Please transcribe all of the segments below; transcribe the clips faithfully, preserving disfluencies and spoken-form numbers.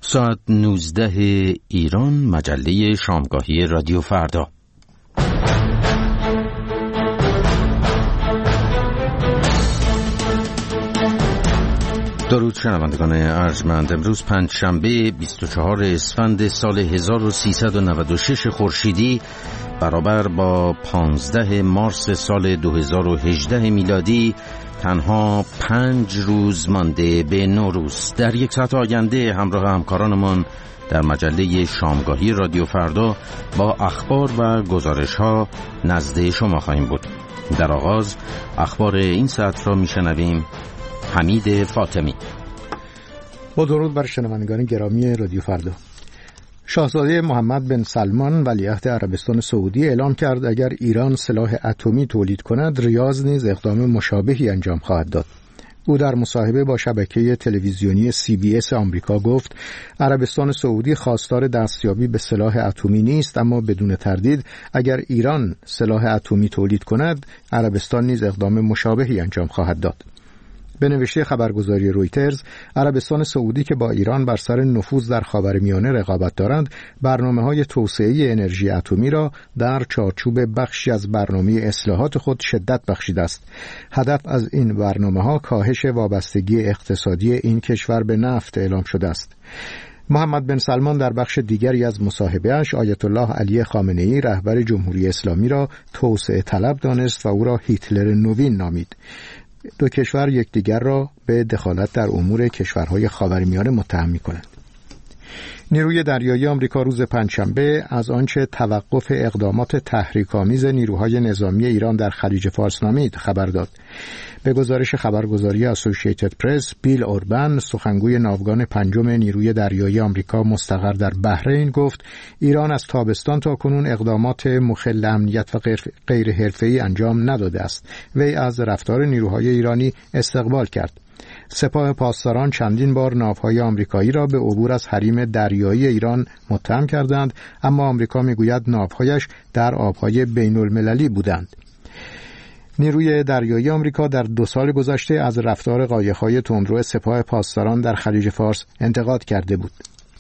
ساعت نوزده ایران، مجله شامگاهی رادیو فردا. درود شنوندگان ارجمند. امروز پنجشنبه بیست و چهارم اسفند سال هزار و سیصد و نود و شش خورشیدی برابر با پانزدهم مارس سال دو هزار و هجده میلادی تنها پنج روز مانده به نوروز. در یک ساعت آینده همراه همکارانمان در مجله شامگاهی رادیو فردا با اخبار و گزارش ها نزد شما خواهیم بود. در آغاز اخبار این ساعت را میشنویم. حمید فاطمی. با درود بر شنوندگان گرامی رادیو فردا. شاهزاده محمد بن سلمان ولیعهد عربستان سعودی اعلام کرد اگر ایران سلاح اتمی تولید کند، ریاض نیز اقدام مشابهی انجام خواهد داد. او در مصاحبه با شبکه تلویزیونی سی بی اس آمریکا گفت عربستان سعودی خواستار دستیابی به سلاح اتمی نیست، اما بدون تردید اگر ایران سلاح اتمی تولید کند، عربستان نیز اقدام مشابهی انجام خواهد داد. به نوشته خبرگزاری رویترز، عربستان سعودی که با ایران بر سر نفوذ در خاورمیانه رقابت دارند، برنامه‌های توسعه انرژی اتمی را در چارچوب بخشی از برنامه اصلاحات خود شدت بخشیده است. هدف از این برنامه‌ها کاهش وابستگی اقتصادی این کشور به نفت اعلام شده است. محمد بن سلمان در بخش دیگری از مصاحبه‌اش آیت الله علی خامنه‌ای رهبر جمهوری اسلامی را توسعه طلب دانست و او را هیتلر نوین نامید. دو کشور یکدیگر را به دخالت در امور کشورهای خاورمیانه متهم می‌کنند. نیروی دریایی آمریکا روز پنجشنبه از آنچه توقف اقدامات تحریک‌آمیز نیروهای نظامی ایران در خلیج فارس نامید خبر داد. به گزارش خبرگزاری اسوسییتد پرس، بیل اوربن سخنگوی ناوگان پنجم نیروی دریایی آمریکا مستقر در بحرین گفت ایران از تابستان تا کنون اقدامات مخل امنیت و غیر حرفه‌ای انجام نداده است. وی از رفتار نیروهای ایرانی استقبال کرد. سپاه پاسداران چندین بار ناوهای آمریکایی را به عبور از حریم دریایی ایران متهم کردند، اما آمریکا میگوید ناوهایش در آبهای بین المللی بودند. نیروی دریایی آمریکا در دو سال گذشته از رفتار قایق‌های تندرو سپاه پاسداران در خلیج فارس انتقاد کرده بود.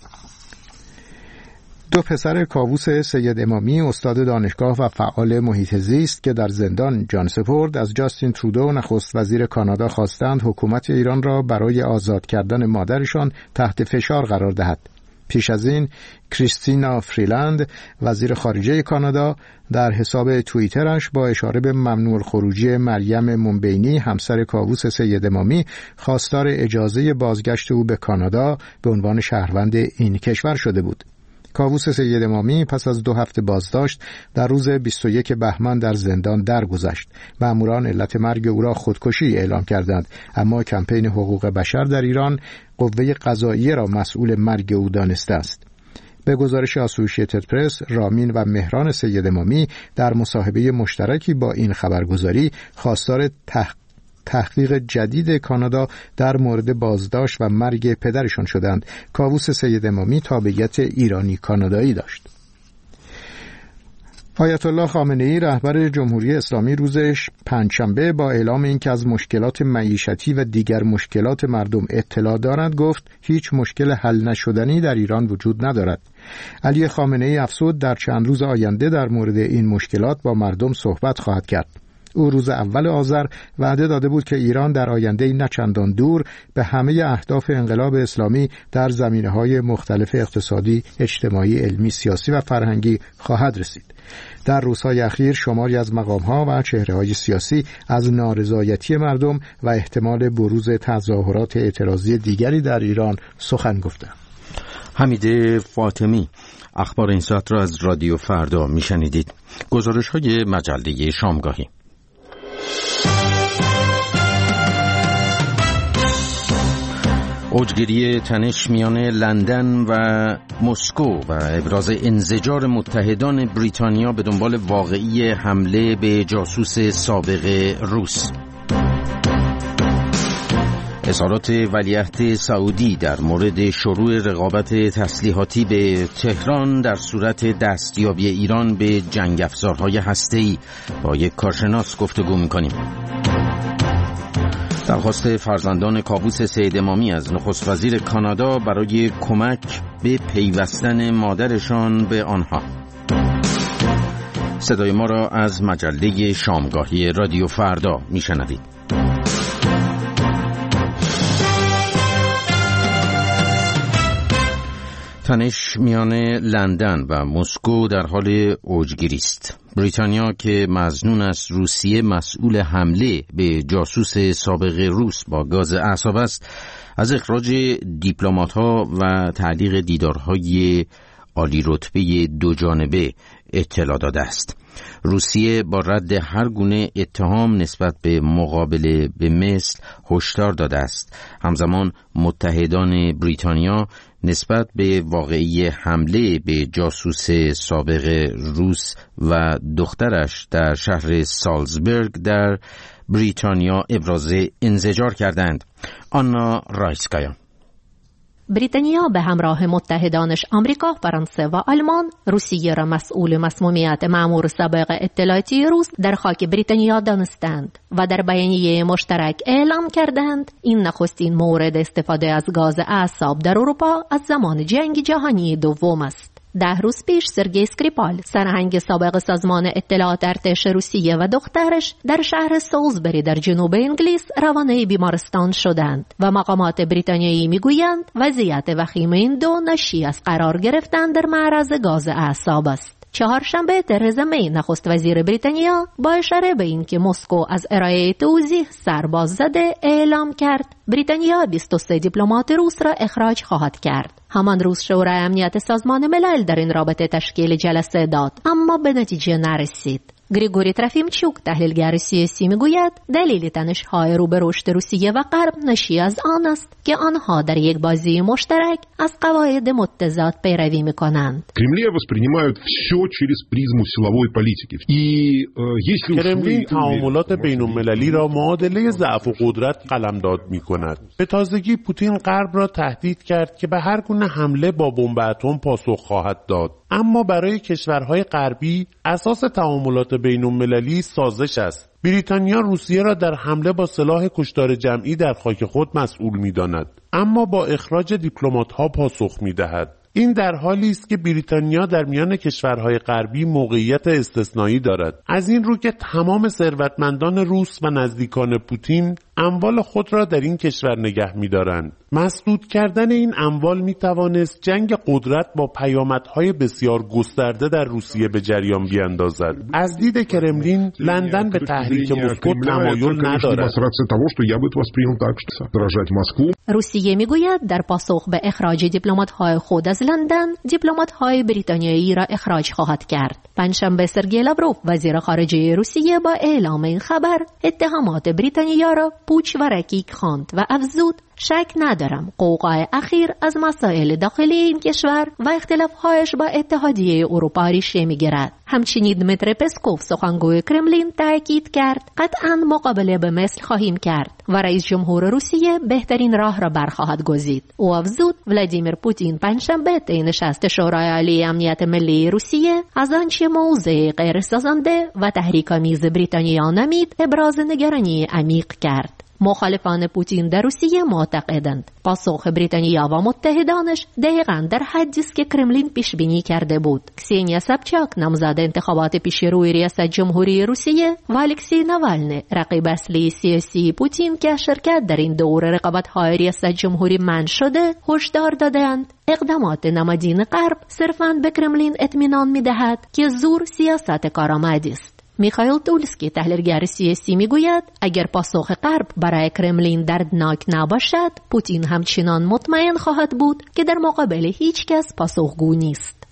دو پسر کاووس سید امامی، استاد دانشگاه و فعال محیط زیست که در زندان جان سپرد، از جاستین ترودو نخست وزیر کانادا خواستند حکومت ایران را برای آزاد کردن مادرشان تحت فشار قرار دهد. پیش از این کریستینا فریلند وزیر خارجه کانادا در حساب توییترش با اشاره به ممنوع الخروجی مریم منبینی همسر کاووس سید امامی خواستار اجازه بازگشت او به کانادا به عنوان شهروند این کشور شده بود. کاووس سید امامی پس از دو هفته بازداشت در روز بیست و یکم بهمن در زندان درگذشت. مأموران علت مرگ او را خودکشی اعلام کردند، اما کمپین حقوق بشر در ایران قوه قضاییه را مسئول مرگ او دانسته است. به گزارش اسوسییتد پرس، رامین و مهران سید امامی در مصاحبه مشترکی با این خبرگزاری خواستار تحقیق تحقیق جدید کانادا در مورد بازداشت و مرگ پدرشان شدند. کاووس سید امامی تابعیت ایرانی کانادایی داشت. آیت الله خامنه‌ای رهبر جمهوری اسلامی روزش پنجشنبه با اعلام اینکه از مشکلات معیشتی و دیگر مشکلات مردم اطلاع دارند گفت هیچ مشکل حل نشدنی در ایران وجود ندارد. علی خامنه‌ای افزود در چند روز آینده در مورد این مشکلات با مردم صحبت خواهد کرد. او روز اول آذر وعده داده بود که ایران در آینده نه چندان دور به همه اهداف انقلاب اسلامی در زمینه‌های مختلف اقتصادی، اجتماعی، علمی، سیاسی و فرهنگی خواهد رسید. در روزهای اخیر شماری از مقام‌ها و چهره‌های سیاسی از نارضایتی مردم و احتمال بروز تظاهرات اعتراضی دیگری در ایران سخن گفتند. حمید فاطمی. اخبار این ساعت را از رادیو فردا میشنیدید. گزارش‌های مجله شامگاهی. اوجگیری تنش میان لندن و مسکو و ابراز انزجار متحدان بریتانیا به دنبال واقعی حمله به جاسوس سابق روس. اظهارات ولیعهد سعودی در مورد شروع رقابت تسلیحاتی به تهران در صورت دستیابی ایران به جنگ افزارهای هسته‌ای. با یک کارشناس گفتگو می‌کنیم. درخواست فرزندان کاووس سید امامی از نخست وزیر کانادا برای کمک به پیوستن مادرشان به آنها. صدای ما را از مجله شامگاهی رادیو فردا میشنوید. تنش میان لندن و مسکو در حال اوجگیری است. بریتانیا که مظنون است روسیه مسئول حمله به جاسوس سابق روس با گاز اعصاب است، از اخراج دیپلمات‌ها و تعلیق دیدارهای عالی رتبه دو جانبه اطلاع داده است. روسیه با رد هر گونه اتهام نسبت به مقابله به مثل هشدار داده است. همزمان متحدان بریتانیا نسبت به واقعی حمله به جاسوس سابق روس و دخترش در شهر سالزبورگ در بریتانیا ابراز انزجار کردند. آنا رایسکایا. بریتانیا به همراه متحدانش آمریکا، فرانسه و آلمان روسیه را مسئول مسمومیت مأمور سابق اطلاعاتی روس در خاک بریتانیا دانستند و در بیانیه مشترک اعلام کردند این نخستین مورد استفاده از گاز اعصاب در اروپا از زمان جنگ جهانی دوم است. ده روز پیش سرگئی اسکریپال، سرهنگ سابق سازمان اطلاعات ارتش روسیه و دخترش در شهر سالزبری در جنوب انگلیس روانه بیمارستان شدند و مقامات بریتانیایی میگویند وضعیت وخیم این دو ناشی از قرار گرفتن در معرض گاز اعصاب است. چهارشنبه ترزا می نخست وزیر بریتانیا با اشاره به اینکه مسکو از ارائه توضیح سرباز زده اعلام کرد بریتانیا بیست و سه دیپلمات روس را اخراج خواهد کرد. همان روز شورای امنیت سازمان ملل در این رابطه تشکیل جلسه داد اما به نتیجه نرسید. گریگوری ترافیمچوک، تحلیلگر سیاسی، میگوید دلیل تنش‌های رو به رشد روسیه و غرب ناشی از آن است که آنها در یک بازی مشترک از قواعد متضاد پیروی می‌کنند. Кремль воспринимают всё через призму силовой политики. И если کرملین تعاملات بین‌المللی را معادله ضعف و قدرت قلمداد می‌کند. به تازگی پوتین غرب را تهدید کرد که به هر گونه حمله با بمب اتم پاسخ خواهد داد. اما برای کشورهای غربی اساس تعاملات بین‌المللی سازش است. بریتانیا روسیه را در حمله با سلاح کشتار جمعی در خاک خود مسئول می‌داند، اما با اخراج دیپلمات‌ها پاسخ می‌دهد. این در حالی است که بریتانیا در میان کشورهای غربی موقعیت استثنایی دارد. از این رو که تمام ثروتمندان روس و نزدیکان پوتین اموال خود را در این کشور نگه می‌دارند. مسدود کردن این اموال می‌توانست جنگ قدرت با پیامدهای بسیار گسترده در روسیه به جریان بیاندازد. از دید کرملین لندن به تحریک مسکو تمایل ندارد. روسیه میگوید در پاسخ به اخراج دیپلمات‌های خود از لندن، دیپلمات‌های بریتانیایی را اخراج خواهد کرد. پنجشنبه سرگئی لاوروف، وزیر خارجه روسیه، با اعلام این خبر اتهامات بریتانیا را پوچ و رکیک خواند و افزود شک ندارم قوقای اخیر از مسائل داخلی این کشور و اختلافهایش با اتحادیه اروپا ریشه می‌گیرد. همچنین دمیتری پسکوف، سخنگوی کرملین، تاکید کرد قطعاً مقابله به مثل خواهیم کرد و رئیس جمهور روسیه بهترین راه را برخواهد گزید. او افزود ولادیمیر پوتین پنجشنبه طی نشست شورای عالی امنیت ملی روسیه از آنچه موضع غیر سازنده و تحریک‌آمیز بریتانیا نامید ابراز نگرانی عمیق کرد. مخالفان پوتین در روسیه معتقدند پاسخ بریتانیا و متحدانش دقیقاً در حدی است که کرملین پیش بینی کرده بود. کسینیا سابچاک، نامزد انتخابات پیش روی ریاست جمهوری روسیه، و الکسی ناوالنی، رقیب اصلی سیاسی پوتین که شرکت در این دور رقابت‌های ریاست جمهوری منع شده، هشدار دادند اقدامات نمادین غرب صرفاً به کرملین اطمینان می‌دهد که زور سیاست کارآمدی است. میخائیل تولسکی، تحلیلگر سیاسی، میگوید اگر پاسخ غرب برای کرملین دردناک نباشد، پوتین همچنان مطمئن خواهد بود که در مقابل هیچ کس پاسخگو نیست.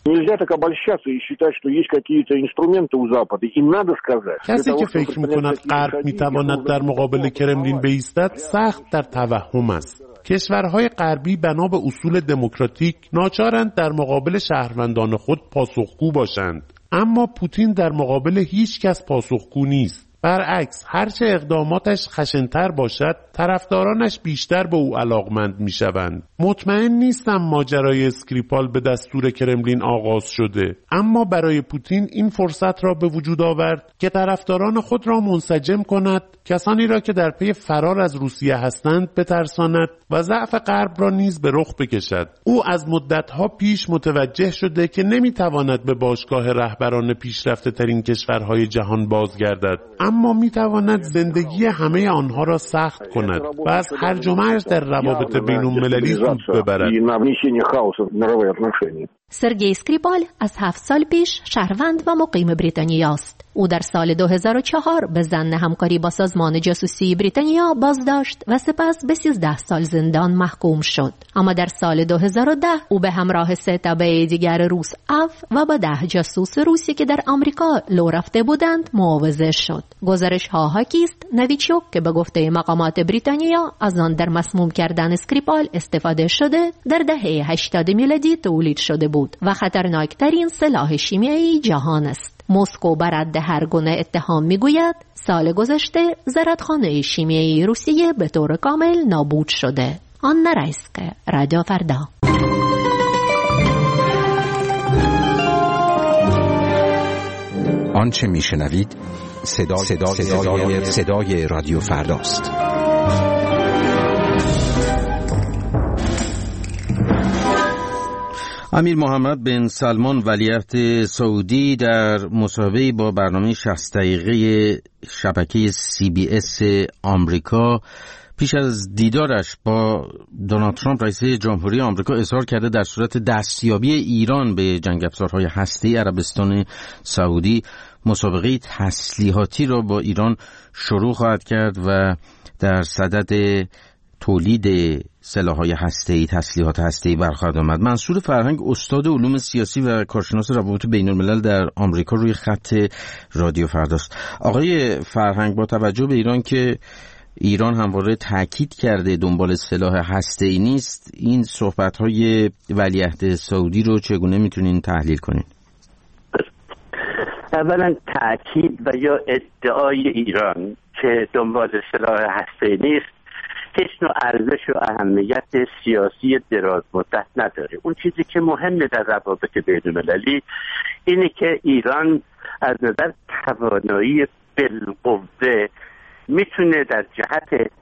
کسی که فکر میکند غرب میتواند در مقابل کرملین بایستد سخت در توهم است. کشورهای غربی بنا به اصول دموکراتیک ناچارند در مقابل شهروندان خود پاسخگو باشند، اما پوتین در مقابل هیچ کس پاسخگو نیست. برعکس، هرچه اقداماتش خشن‌تر باشد، طرفدارانش بیشتر به او علاقمند میشوند. مطمئن نیستم ماجرای اسکریپال به دستور کرملین آغاز شده، اما برای پوتین این فرصت را به وجود آورد که طرفداران خود را منسجم کند، کسانی را که در پی فرار از روسیه هستند بترساند و ضعف غرب را نیز به رخ بکشد. او از مدتها پیش متوجه شده که نمیتواند به باشگاه رهبران پیشرفته ترین کشورهای جهان بازگردد، اما میتواند زندگی همه آنها را سخت کند و از هرج و مرج در روابط بین المللی سود ببرد. سرگئی اسکریپال از هفت سال پیش شهروند و مقیم بریتانیا است. او در سال دو هزار و چهار به ضمن همکاری با سازمان جاسوسی بریتانیا بازداشت و سپس به سیزده سال زندان محکوم شد. اما در سال دو هزار و ده او به همراه سه تبع دیگر روس اف و با ده جاسوس روسی که در آمریکا لو رفته بودند معاوضه شد. گزارش ها حاکی است نویچوک که به گفته مقامات بریتانیا از آن در مسموم کردن اسکریپال استفاده شده در دهه هشتاد میلادی تولید شده بود و خطرناکترین سلاح شیمیایی جهان است. مسکو بر رد هر گونه اتهام میگوید سال گذشته زرتخانه شیمیایی روسیه به طور کامل نابود شده. آن نرایسک رادیو فردا. آنچه میشنوید صدا صدا صدای صدای رادیو فرداست. امیر محمد بن سلمان ولیعهد سعودی در مصاحبه‌ای با برنامه شصت دقیقه شبکه سی بی اس آمریکا پیش از دیدارش با دونالد ترامپ رئیس جمهوری آمریکا اظهار کرده در صورت دستیابی ایران به جنگ افزارهای هسته‌ای عربستان سعودی مسابقه تسلیحاتی را با ایران شروع خواهد کرد و در صدد تولید سلاح‌های هسته‌ای، تسلیحات هسته‌ای برخواهد آمد. منصور فرهنگ استاد علوم سیاسی و کارشناس روابط بین‌الملل در آمریکا روی خط رادیو فرداست. آقای فرهنگ، با توجه به ایران که ایران همواره تاکید کرده دنبال سلاح هسته‌ای نیست، این صحبت‌های ولیعهد سعودی رو چگونه میتونین تحلیل کنین؟ اولا تاکید و یا ادعای ایران که دنبال سلاح هسته‌ای نیست هیچ نوع ارزش و اهمیت سیاسی دراز مدت نداره. اون چیزی که مهمه در روابط بین‌المللی اینه که ایران از نظر توانایی بالقوه میتونه در جهت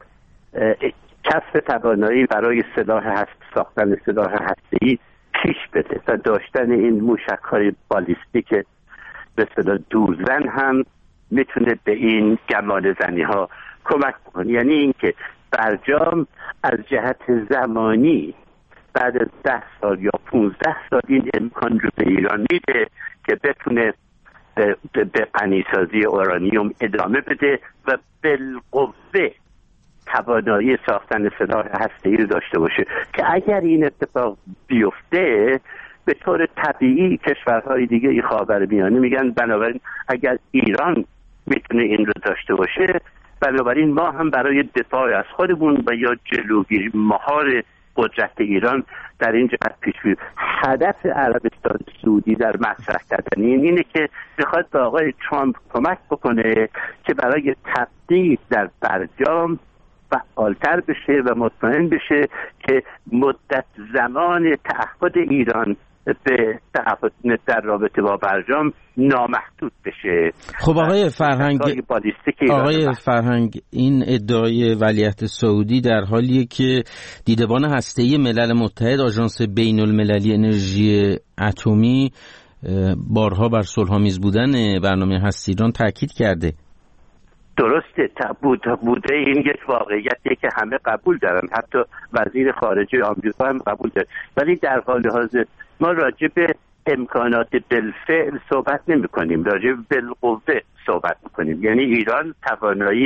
کسب توانایی برای سلاح هست ساختن سلاح هسته‌ای پیش بده و داشتن این موشک‌های بالیستیک به اصطلاح دورزن هم میتونه به این گمان زنی‌ها کمک کنه. یعنی اینکه برجام از جهت زمانی بعد از ده سال یا پونزده سال این امکان رو به ایران میده که بتونه به غنیسازی اورانیوم ادامه بده و بالقوه توانایی ساختن سلاح هسته‌ای رو داشته باشه که اگر این اتفاق بیفته به طور طبیعی کشورهای دیگه ای خاورمیانه میگن بنابراین اگر ایران میتونه این رو داشته باشه بنابراین ما هم برای دفاع از خودمون و یا جلوگیری مهار قدرت ایران در این جهت پیش بریم. هدف عربستان سعودی در مطرح کردن این اینه که میخواد به آقای ترامپ کمک بکنه که برای تبدیل در برجام فعالتر بشه و مطمئن بشه که مدت زمان تعهد ایران به تعهد در رابطه با برجام نامحدود بشه. خب آقای فرهنگ آقای فرهنگ این ادعای ولیعهد سعودی در حالیه که دیدبان هسته‌ای ملل متحد آژانس بین المللی انرژی اتمی بارها بر صلح‌آمیز بودن برنامه هسته ایران تاکید کرده. درسته بوده, بوده این یک واقعیتیه که همه قبول دارن، حتی وزیر خارجه آمریکا هم قبول داره، ولی در حال حاضر ما راجع به امکانات بالفعل صحبت نمی کنیم، راجع به بالقوه صحبت میکنیم. یعنی ایران توانایی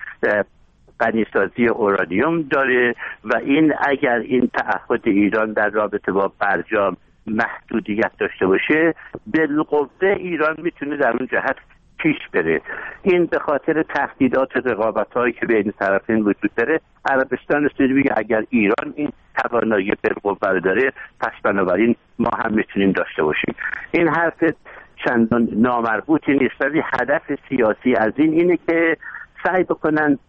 غنیسازی اورانیوم داره و این اگر این تعهد ایران در رابطه با برجام محدودیت داشته باشه بالقوه ایران میتونه در اون جهت پیش بره. این به خاطر تهدیدات رقابت‌هایی که بین طرفین وجود داره. عربستان سعودی میگه اگر ایران این توانایی بالقوه داره پس بنابراین ما هم میتونیم داشته باشیم. این حرف چندان نامربوطی نیست، ولی هدف سیاسی از این اینه که سعی بکنن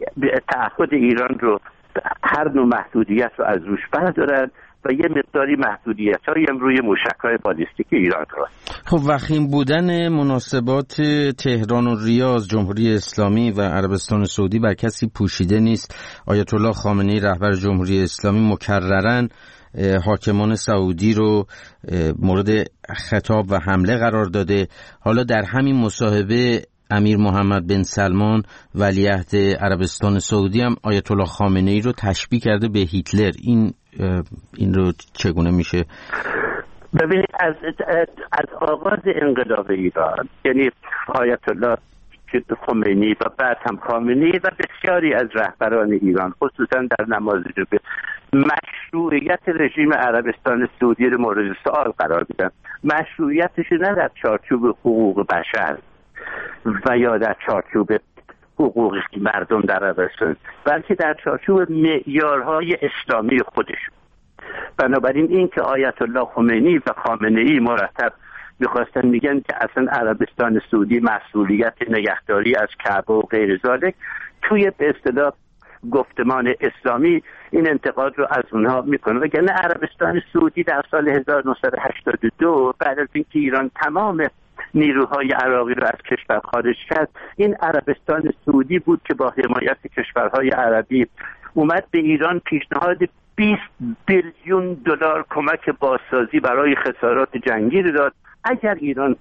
تعهد ایران رو، هر نوع محدودیت رو از روش بردارن و یه مقداری محدودیت هایی هم روی موشک‌های بالیستیک ایران رو. خب وخیم بودن مناسبات تهران و ریاض، جمهوری اسلامی و عربستان سعودی بر کسی پوشیده نیست. آیت الله خامنه‌ای رهبر جمهوری اسلامی مکرراً حاکمان سعودی رو مورد خطاب و حمله قرار داده. حالا در همین مصاحبه امیر محمد بن سلمان ولیعهد عربستان سعودی هم آیت الله خامنه‌ای رو تشبیه کرده به هیتلر. این این رو چگونه میشه؟ ببینید از از آغاز انقلاب ایران، یعنی آیت الله خمینی و بعد هم خامنه‌ای و بسیاری از رهبران ایران خصوصا در نماز جمعه مشروعیت رژیم عربستان سعودی رو مورد سوال قرار میدن. مشروعیتش نه در چارچوب حقوق بشر و یا در چارچوب حقوق مردم در عربستان، بلکه در چارچوب معیارهای اسلامی خودشون. بنابراین این که آیت الله خمینی و خامنه‌ای مرتب میخواستن میگن که اصلا عربستان سعودی مسئولیت نگهداری از کعبه و غیر ذالک، توی به اصطلاح گفتمان اسلامی این انتقاد رو از اونها میکنه. وگرنه عربستان سعودی در سال هزار و نهصد و هشتاد و دو بعد از اینکه ایران تمام نیروهای عراقی رو از کشور خارج کرد، این عربستان سعودی بود که با حمایت کشورهای عربی اومد به ایران پیشنهاد بیست بیلیون دلار کمک بازسازی برای خسارات جنگی رو داد اگر ایران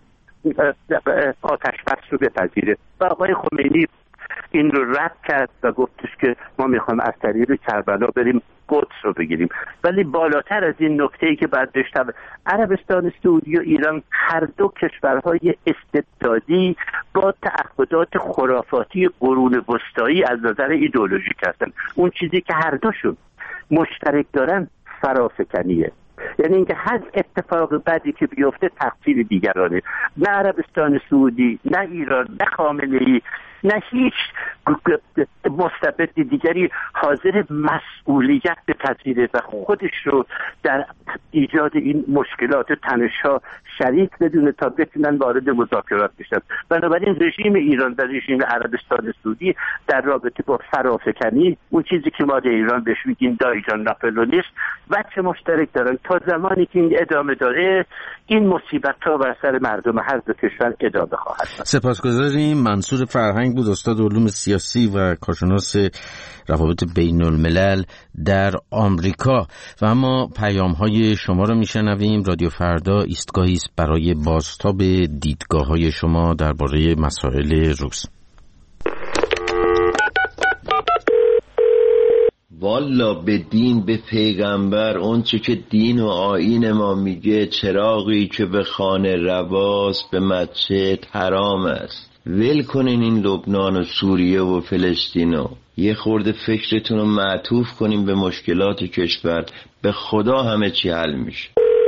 آتش بس رو بپذیره. و آقای خمینی این رو رد کرد و گفتش که ما میخوایم از طریق کربلا بریم قدس رو بگیریم. ولی بالاتر از این نکته‌ای که بعد داشتم، عربستان سعودی و ایران هر دو کشورهای استبدادی با تعهدات خرافاتی قرون وسطایی از نظر ایدئولوژیک هستن. اون چیزی که هر دوشون مشترک دارن فرافکنیه، یعنی اینکه هر اتفاق بدی که بیفته تقصیر دیگرانه. نه عربستان سعودی، نه ایران، نه خامنه‌ای، نه هیچ مستبد دیگری حاضر مسئولیت بپذیره و خودش رو در ایجاد این مشکلات و تنش‌ها شریک بدونه تا بتونن وارد مذاکرات بشن. بنابراین رژیم ایران و رژیم عربستان سعودی در رابطه با فرافکنی، اون چیزی که ما در ایران بهش میگیم دایجان ناپلونیست، وجه مشترک دارن. تا زمانی که این ادامه داره، این مصیبت‌ها بر سر مردم هر دو کشور ادامه خواهد داشت. سپاسگزاریم. منصور فرهنگ بود، استاد علوم سیاسی و کارشناس روابط بین الملل در آمریکا. و اما پیام های شما رو میشنویم. رادیو فردا ایستگاهی است برای بازتاب دیدگاه های شما درباره مسائل روز. والا به دین، به پیغمبر، اون چه که دین و آیین ما میگه، چراغی که به خانه رواست به مسجد حرام است. ول کنین این لبنان و سوریه و فلسطینو، یه خورده فکرتون رو معطوف کنین به مشکلات کشور، به خدا همه چی حل میشه.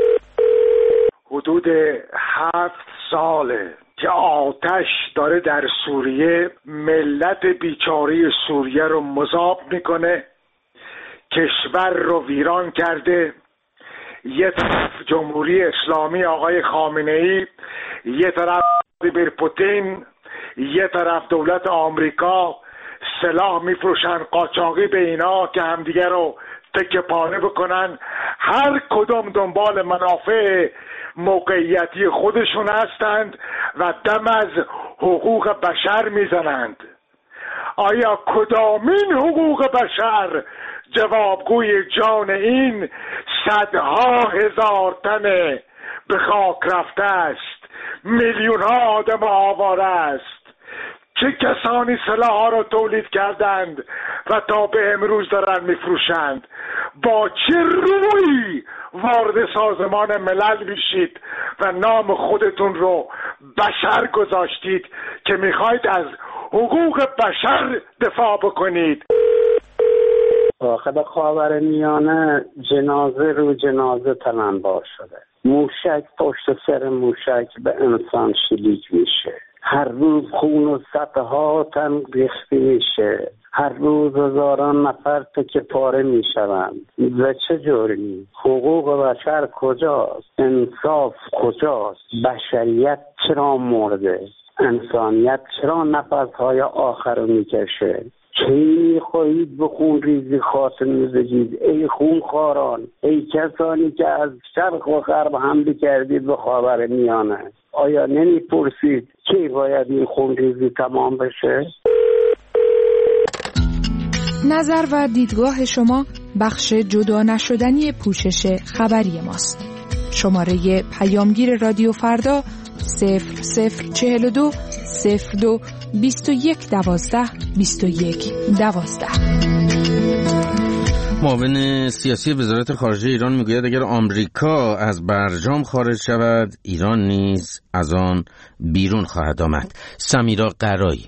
حدود هفت ساله که آتش داره در سوریه ملت بیچاره سوریه رو مذاب میکنه، کشور رو ویران کرده. یه طرف جمهوری اسلامی آقای خامنه‌ای، یه طرف ولادیمیر پوتین، یه طرف دولت آمریکا سلاح میفروشن قاچاقی به اینا که همدیگه رو تکه پاره بکنن. هر کدوم دنبال منافع موقعیتی خودشون هستند و دم از حقوق بشر میزنند. آیا کدامین حقوق بشر جوابگوی جان این صدها هزار تن به خاک رفته است، میلیون ها آدم آواره است؟ چه کسانی سلاح ها را تولید کردند و تا به امروز دارن میفروشند؟ با چه روی وارد سازمان ملل میشید و نام خودتون رو بشر گذاشتید که میخواید از حقوق بشر دفاع بکنید؟ داخل خاورمیانه جنازه رو جنازه تلمبار شده، موشک پشت سر موشک به انسان شلیک میشه، هر روز خون و صدها تن ریخته میشه، هر روز هزاران نفر تکه پاره میشوند. و چه جوری؟ حقوق بشر کجاست؟ انصاف کجاست؟ بشریت چرا مرده؟ انسانیت چرا نفسهای آخر رو میکشه؟ کی خواهید به خون ریزی خاتمه بدید ای خونخواران، ای کسانی که از شرق و غرب حمله کردید به خاورمیانه؟ آیا نمیپرسید کی باید این خون ریزی تمام بشه؟ نظر و دیدگاه شما بخش جدا نشدنی پوشش خبری ماست. شماره پیامگیر رادیو فردا صفر صفر چهل و دو صفر دو بیست و یک دوازده بیست و یک دوازده. معاون سیاسی وزارت خارجه ایران میگوید اگر آمریکا از برجام خارج شود، ایران نیز از آن بیرون خواهد آمد. سمیرا قرایی.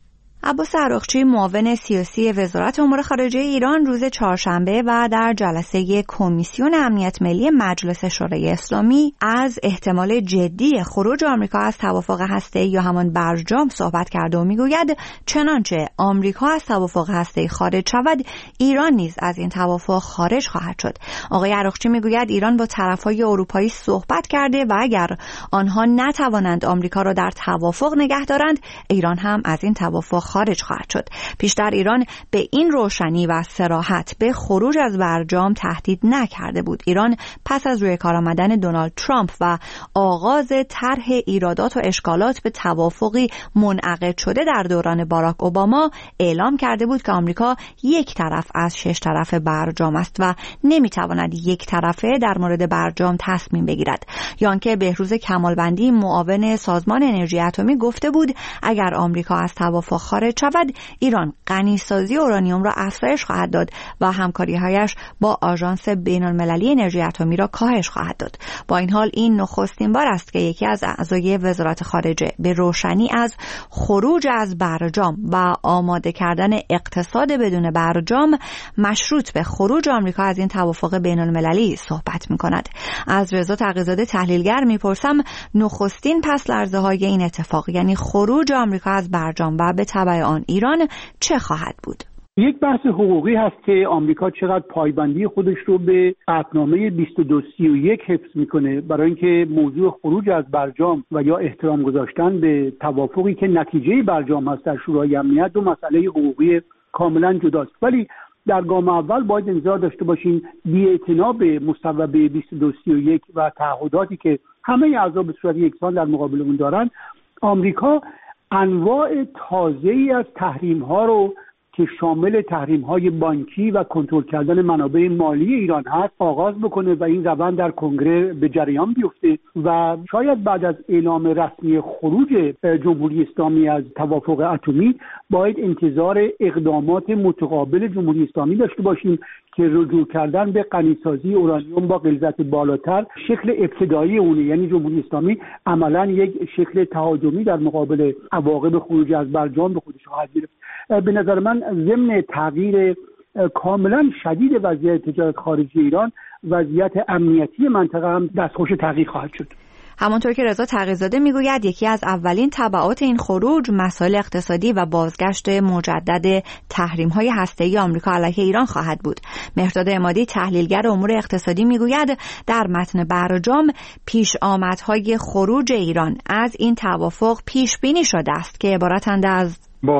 عباس عراقچی معاون سیاسی وزارت امور خارجه ایران روز چهارشنبه و در جلسه کمیسیون امنیت ملی مجلس شورای اسلامی از احتمال جدی خروج آمریکا از توافق هسته‌ای یا همان برجام صحبت کرده و میگوید چنانچه آمریکا از توافق هسته‌ای خارج شود، ایران نیز از این توافق خارج خواهد شد. آقای عراقچی میگوید ایران با طرفهای اروپایی صحبت کرده و اگر آنها نتوانند آمریکا را در توافق نگه دارند، ایران هم از این توافق خارج خواهد شد. پیشتر ایران به این روشنی و صراحت به خروج از برجام تهدید نکرده بود. ایران پس از روی کار آمدن دونالد ترامپ و آغاز طرح ایرادات و اشکالات به توافقی منعقد شده در دوران باراک اوباما اعلام کرده بود که آمریکا یک طرف از شش طرف برجام است و نمیتواند یک طرفه در مورد برجام تصمیم بگیرد. یا آنکه بهروز کمالبندی معاون سازمان انرژی اتمی گفته بود اگر آمریکا از توافق خارج شود، ایران غنیسازی اورانیوم را افزایش خواهد داد و همکاری‌هایش با آژانس بین‌المللی انرژی اتمی را کاهش خواهد داد. با این حال این نخستین بار است که یکی از اعضای وزارت خارجه به روشنی از خروج از برجام و آماده کردن اقتصاد بدون برجام مشروط به خروج آمریکا از این توافق بین‌المللی صحبت می‌کند. از رضا تقی‌زاده تحلیلگر می‌پرسم نخستین پس لرزه‌های این اتفاق، یعنی خروج آمریکا از برجام و به تبع آن ایران، چه خواهد بود؟ یک بحث حقوقی هست که آمریکا چقدر پایبندی خودش رو به قطعنامه بیست و دو سی و یک حفظ میکنه، برای اینکه موضوع خروج از برجام و یا احترام گذاشتن به توافقی که نتیجه برجام هست در شورای امنیت دو مسئله حقوقی کاملا جداست. ولی در گام اول باید انتظار داشته باشیم بی‌اعتنا به مصوبه بیست و دو سی و یک و تعهداتی که همه اعضا به صورت یکسان در مقابل اون دارن، آمریکا انواع تازه‌ای از تحریم‌ها رو که شامل تحریم‌های بانکی و کنترل کردن منابع مالی ایران هست آغاز بکنه و این روند در کنگره به جریان بیفته و شاید بعد از اعلام رسمی خروج جمهوری اسلامی از توافق اتمی باید انتظار اقدامات متقابل جمهوری اسلامی داشته باشیم که رجوع کردن به غنیسازی اورانیوم با غلظت بالاتر شکل ابتدایی اونه، یعنی جمهوری اسلامی عملا یک شکل تهاجمی در مقابل عواقب خروج از برجام به خودش خواهد گرفت. به نظر من ضمن تغییر کاملا شدید وضعیت تجارت خارجی ایران، وضعیت امنیتی منطقه هم دستخوش تغییر خواهد شد. همانطور که رضا تقی‌زاده میگوید یکی از اولین تبعات این خروج مسائل اقتصادی و بازگشت مجدد تحریم‌های هسته‌ای آمریکا علیه ایران خواهد بود. مهرداد عمادی تحلیلگر امور اقتصادی میگوید در متن برجام پیش آمدهای خروج ایران از این توافق پیش بینی شده است که عبارتند از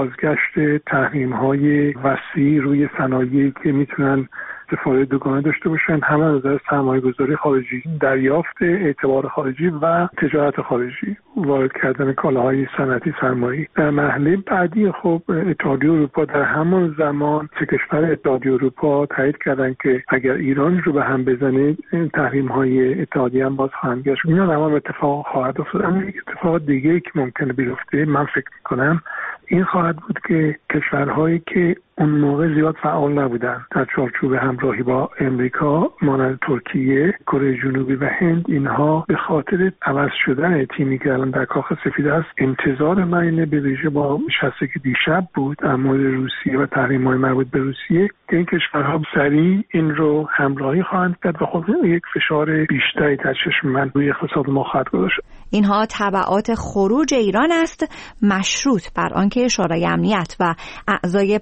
بازگشت تحریم‌های وسیع روی صنایعی که میتونن استفاده دوگانه داشته باشن، هم از نظر سرمایه‌گذاری خارجی، دریافت اعتبار خارجی و تجارت خارجی، وارد کردن کالاهای صنعتی سرمایه‌ای. در مرحله بعدی خب اتحادیه اروپا در همان زمان سه کشور اتحادیه اروپا تایید کردن که اگر ایران رو به هم بزنه تحریم‌های اتحادیه هم باز خواهند گشت. اینا تمام اتفاق خواهد افتاد. اما یک اتفاق دیگه که ممکنه بیفته، من فکر می‌کنم این خواهد بود که کشورهایی که اون موقع زیاد فعال نبودن در چارچوب همراهی با امریکا مانند ترکیه، کره جنوبی و هند، اینها به خاطر عوض شدن تیمی که الان در کاخ سفید است، انتظار من اینه به ویژه با نشستی که دیشب بود در مورد روسیه و تحریم‌های مربوط به روسیه که این کشورها سریع این رو همراهی خواهند کرد و خب یک فشار بیشتری در چشم من روی اقتصاد ما خواهد گذاشت. اینها تبعات خروج ایران است، مشروط بر آنکه شورای امنیت و اعضای پنج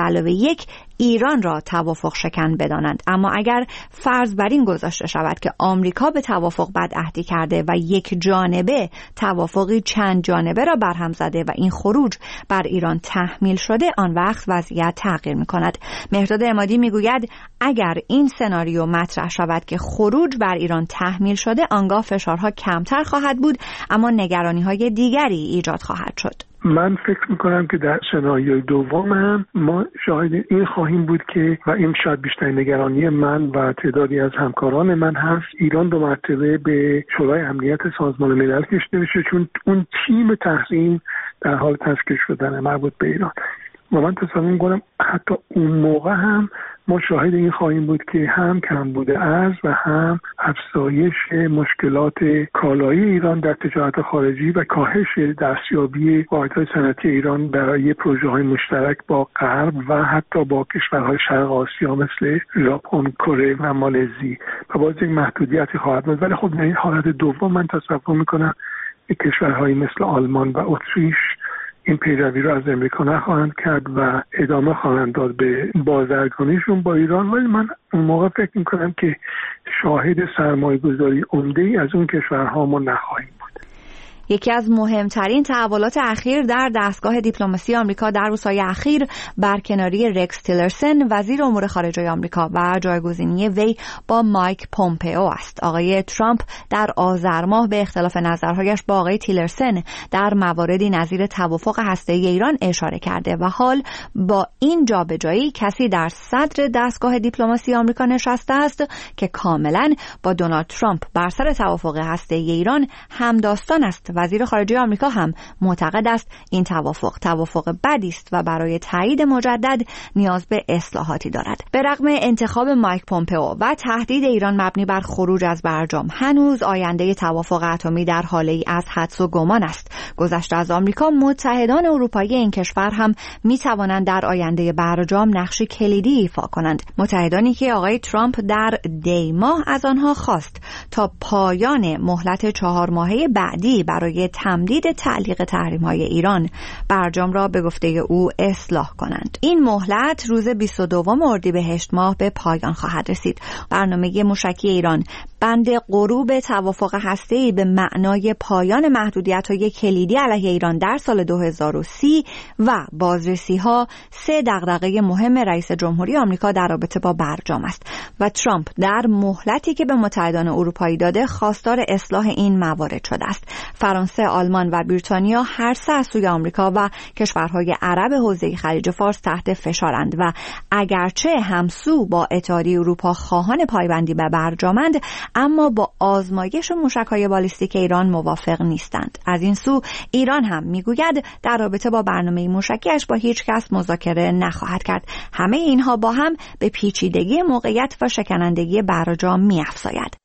علاوه یک ایران را توافق شکن بدانند. اما اگر فرض بر این گذاشته شود که آمریکا به توافق بدعهدی کرده و یک جانبه توافقی چند جانبه را برهم زده و این خروج بر ایران تحمیل شده، آن وقت وضعیت تغییر می‌کند. مهرداد عمادی میگوید اگر این سناریو مطرح شود که خروج بر ایران تحمیل شده، آنگاه فشارها کمتر خواهد بود اما نگرانی‌های دیگری ایجاد خواهد شد. من فکر میکنم که در سناریوی دوم هم ما شاهد این خواهیم بود که و این شاید بیشتر نگرانی من و تعدادی از همکاران من هست، ایران دو مرتبه به شورای امنیت سازمان ملل کشیده بشه، چون اون تیم تحریم در حال تشکیل شدن مربوط به ایران. و من تصور میکنم حتی اون موقع هم ما شاهد این خواهیم بود که هم کمبود ارز و هم افزایش مشکلات کالایی ایران در تجارت خارجی و کاهش دستیابی واحدهای صنعتی ایران برای پروژه‌های مشترک با غرب و حتی با کشورهای شرق آسیا مثل ژاپن، کره و مالزی و باز یک محدودیتی خواهد بود. ولی خب این حالت دوم من تصور میکنم کشورهایی مثل آلمان و اتریش این پیروی رو از امریکا نخواهند کرد و ادامه خواهند داد به بازرگانیشون با ایران. ولی من اون موقع فکر میکنم که شاهد سرمایه گذاری عمده ای از اون کشورها ما نخواهیم بود. یکی از مهمترین تحولات اخیر در دستگاه دیپلماسی آمریکا در روزهای اخیر برکناری رکس تیلرسن وزیر امور خارجه آمریکا و جایگزینی وی با مایک پومپئو است. آقای ترامپ در آذر ماه به اختلاف نظرهایش با آقای تیلرسن در مواردی نظیر توافق هسته‌ای ایران اشاره کرده و حال با این جابجایی کسی در صدر دستگاه دیپلماسی آمریکا نشسته است که کاملا با دونالد ترامپ بر سر توافق هسته‌ای ایران همداستان است. وزیر خارجه آمریکا هم معتقد است این توافق توافق بدی است و برای تایید مجدد نیاز به اصلاحاتی دارد. به رغم انتخاب مایک پومپئو و تهدید ایران مبنی بر خروج از برجام، هنوز آینده توافق اتمی در حاله‌ای از حدس و گمان است. گذشته از آمریکا، متحدان اروپایی این کشور هم می توانند در آینده برجام نقشی کلیدی ایفا کنند. متحدانی که آقای ترامپ در دی ماه از آنها خواست تا پایان مهلت چهار ماهه بعدی برای تمدید تعلیق تحریم‌های ایران برجام را به گفته او اصلاح کنند. این مهلت روز بیست و دوم اردیبهشت ماه به پایان خواهد رسید. برنامه موشکی ایران بند غروب توافق هسته‌ای به معنای پایان محدودیت‌های کلیدی علیه ایران در سال دو هزار و سی و بازرسی‌ها سه دغدغه مهم رئیس جمهوری آمریکا در رابطه با برجام است و ترامپ در مهلتی که به متحدان اروپایی داده خواستار اصلاح این موارد شده است. فرانسه، آلمان و بریتانیا هر سه از سوی آمریکا و کشورهای عرب حوزه خلیج فارس تحت فشارند و اگرچه همسو با اتحادیه اروپا خواهان پایبندی به برجامند، اما با آزمایش موشک‌های بالیستیک ایران موافق نیستند. از این سو ایران هم میگوید در رابطه با برنامه موشکیش با هیچ کس مذاکره نخواهد کرد. همه اینها با هم به پیچیدگی موقعیت و شکنندگی برجام می‌افزاید.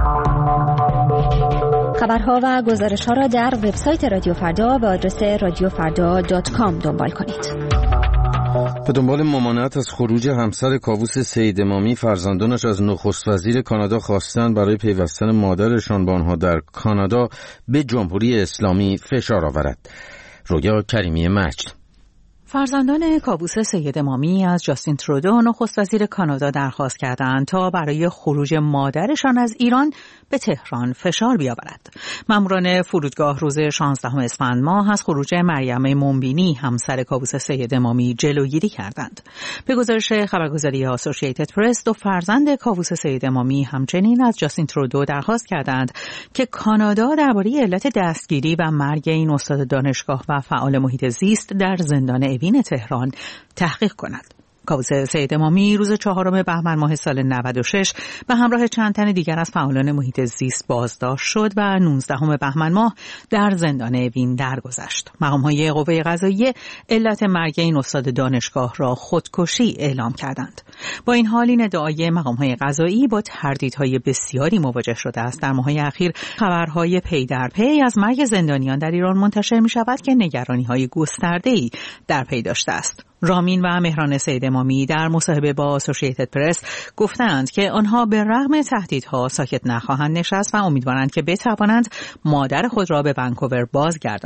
خبرها و گزارش‌ها را در وبسایت رادیو فردا به آدرس رادیو فردا دات کام دنبال کنید. به دنبال ممانعت از خروج همسر کاووس سید امامی، فرزندانش از نخست وزیر کانادا خواستند برای پیوستن مادرشان با آنها در کانادا به جمهوری اسلامی فشار آورد. رویا کریمی مجد. فرزندان کاووس سید امامی از جاستین ترودو نخست وزیر کانادا درخواست کردند تا برای خروج مادرشان از ایران به تهران فشار بیاورد. ماموران فرودگاه روز شانزدهم اسفند ماه از خروج مریم مومبینی همسر کاووس سید امامی جلوگیری کردند. به گزارش خبرگزاری آسوشییتد پرس، دو فرزند کاووس سید امامی همچنین از جاستین ترودو درخواست کردند که کانادا درباره علت دستگیری و مرگ این استاد دانشگاه و فعال محیط زیست در زندان اوین تهران تحقیق کند. کاووس سید امامی روز چهارم بهمن ماه سال نود و شش به همراه چند تن دیگر از فعالان محیط زیست بازداشت شد و نوزدهم بهمن ماه در زندان اوین درگذشت. مقام‌های قوه قضاییه علت مرگ این استاد دانشگاه را خودکشی اعلام کردند. با این حال این ادعای مقام‌های قضایی با تردیدهای بسیاری مواجه شده است. در ماه‌های اخیر خبرهای پی در پی از مرگ زندانیان در ایران منتشر می‌شود که نگرانی‌های گسترده‌ای در پی داشته است. رامین و مهران سید امامی در مصاحبه با آسوشییتد پرس گفتند که آنها به رغم تهدیدها ساکت نخواهند نشست و امیدوارند که بتوانند مادر خود را به ونکوور بازگردانند.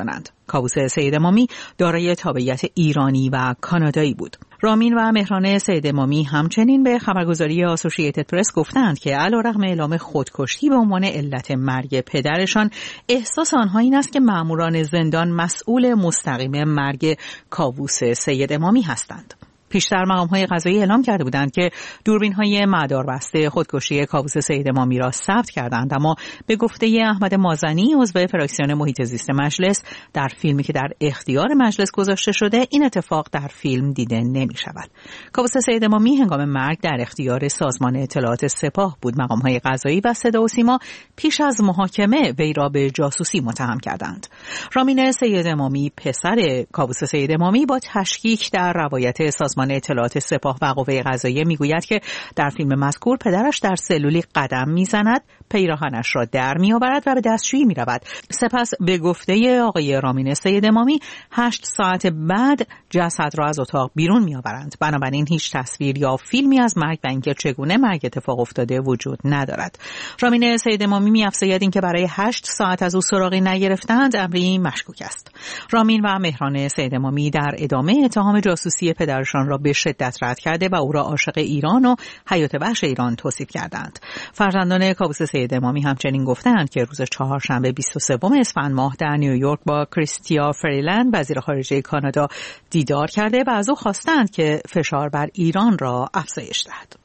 کاووس سید امامی دارای تابعیت ایرانی و کانادایی بود. رامین و مهران سید امامی همچنین به خبرگزاری آسوشییتد پرس گفتند که علیرغم اعلام خودکشی به عنوان علت مرگ پدرشان، احساس آنها این است که ماموران زندان مسئول مستقیم مرگ کاووس سید امامی هستند. پیشتر مقام‌های قضایی اعلام کرده بودند که دوربین‌های مداربسته خودکشی کاووس سید امامی را ثبت کردند، اما به گفته احمد مازنی عضو فراکسیون محیط زیست مجلس، در فیلمی که در اختیار مجلس گذاشته شده این اتفاق در فیلم دیده نمی‌شود. کاووس سید امامی هنگام مرگ در اختیار سازمان اطلاعات سپاه بود. مقام‌های قضایی و صدا و سیما پیش از محاکمه وی را به جاسوسی متهم کردند. رامین سید امامی پسر کاووس سید امامی با تشکیک در روایت سازمان اطلاعات سپاه و قوه قضاییه میگوید که در فیلم مذکور پدرش در سلولی قدم میزند، پیراهنش را در میآورد و به دستشویی میرود. سپس به گفته آقای رامین سید امامی هشت ساعت بعد جسد را از اتاق بیرون میآورند. بنابراین هیچ تصویر یا فیلمی از مرگ و اینکه چگونه مرگ اتفاق افتاده وجود ندارد. رامین سید امامی می‌افزاید اینکه برای هشت ساعت از او سراغی نگرفتند امری مشکوک است. رامین و مهران سید امامی در ادامه اتهام جاسوسی پدرشان را به شدت رد کرده و او را عاشق ایران و حیات وحش ایران توصیف کردند. فرزندان کاووس سید امامی همچنین گفتند که روز چهارشنبه بیست و سوم اسفند ماه در نیویورک با کریستیا فریلند وزیر خارجه کانادا دیدار کرده و از او خواستند که فشار بر ایران را افزایش دهد.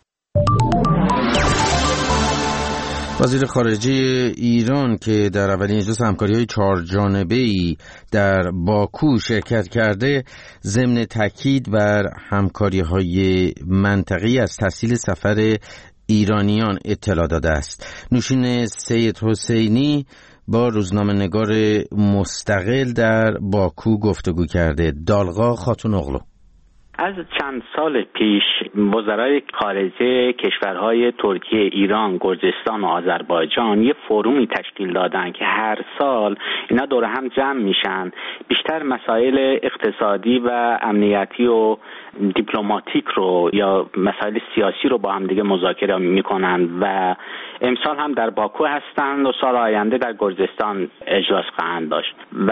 وزیر خارجه ایران که در اولین اجلاس همکاری‌های چهار جانبه‌ای در باکو شرکت کرده، ضمن تاکید بر همکاری‌های منطقه‌ای از تسهیل سفر ایرانیان اطلاع داده است. نوشین سید حسینی با روزنامه‌نگار مستقل در باکو گفتگو کرده. دالغا خاتون اغلو: از چند سال پیش وزرای خارجه کشورهای ترکیه، ایران، گرجستان و آذربایجان یه فرومی تشکیل دادن که هر سال اینا دور هم جمع میشن، بیشتر مسائل اقتصادی و امنیتی و دیپلماتیک رو یا مسائل سیاسی رو با هم دیگه مذاکره میکنن و امسال هم در باکو هستند و سال آینده در گرجستان اجلاس خواهند داشت و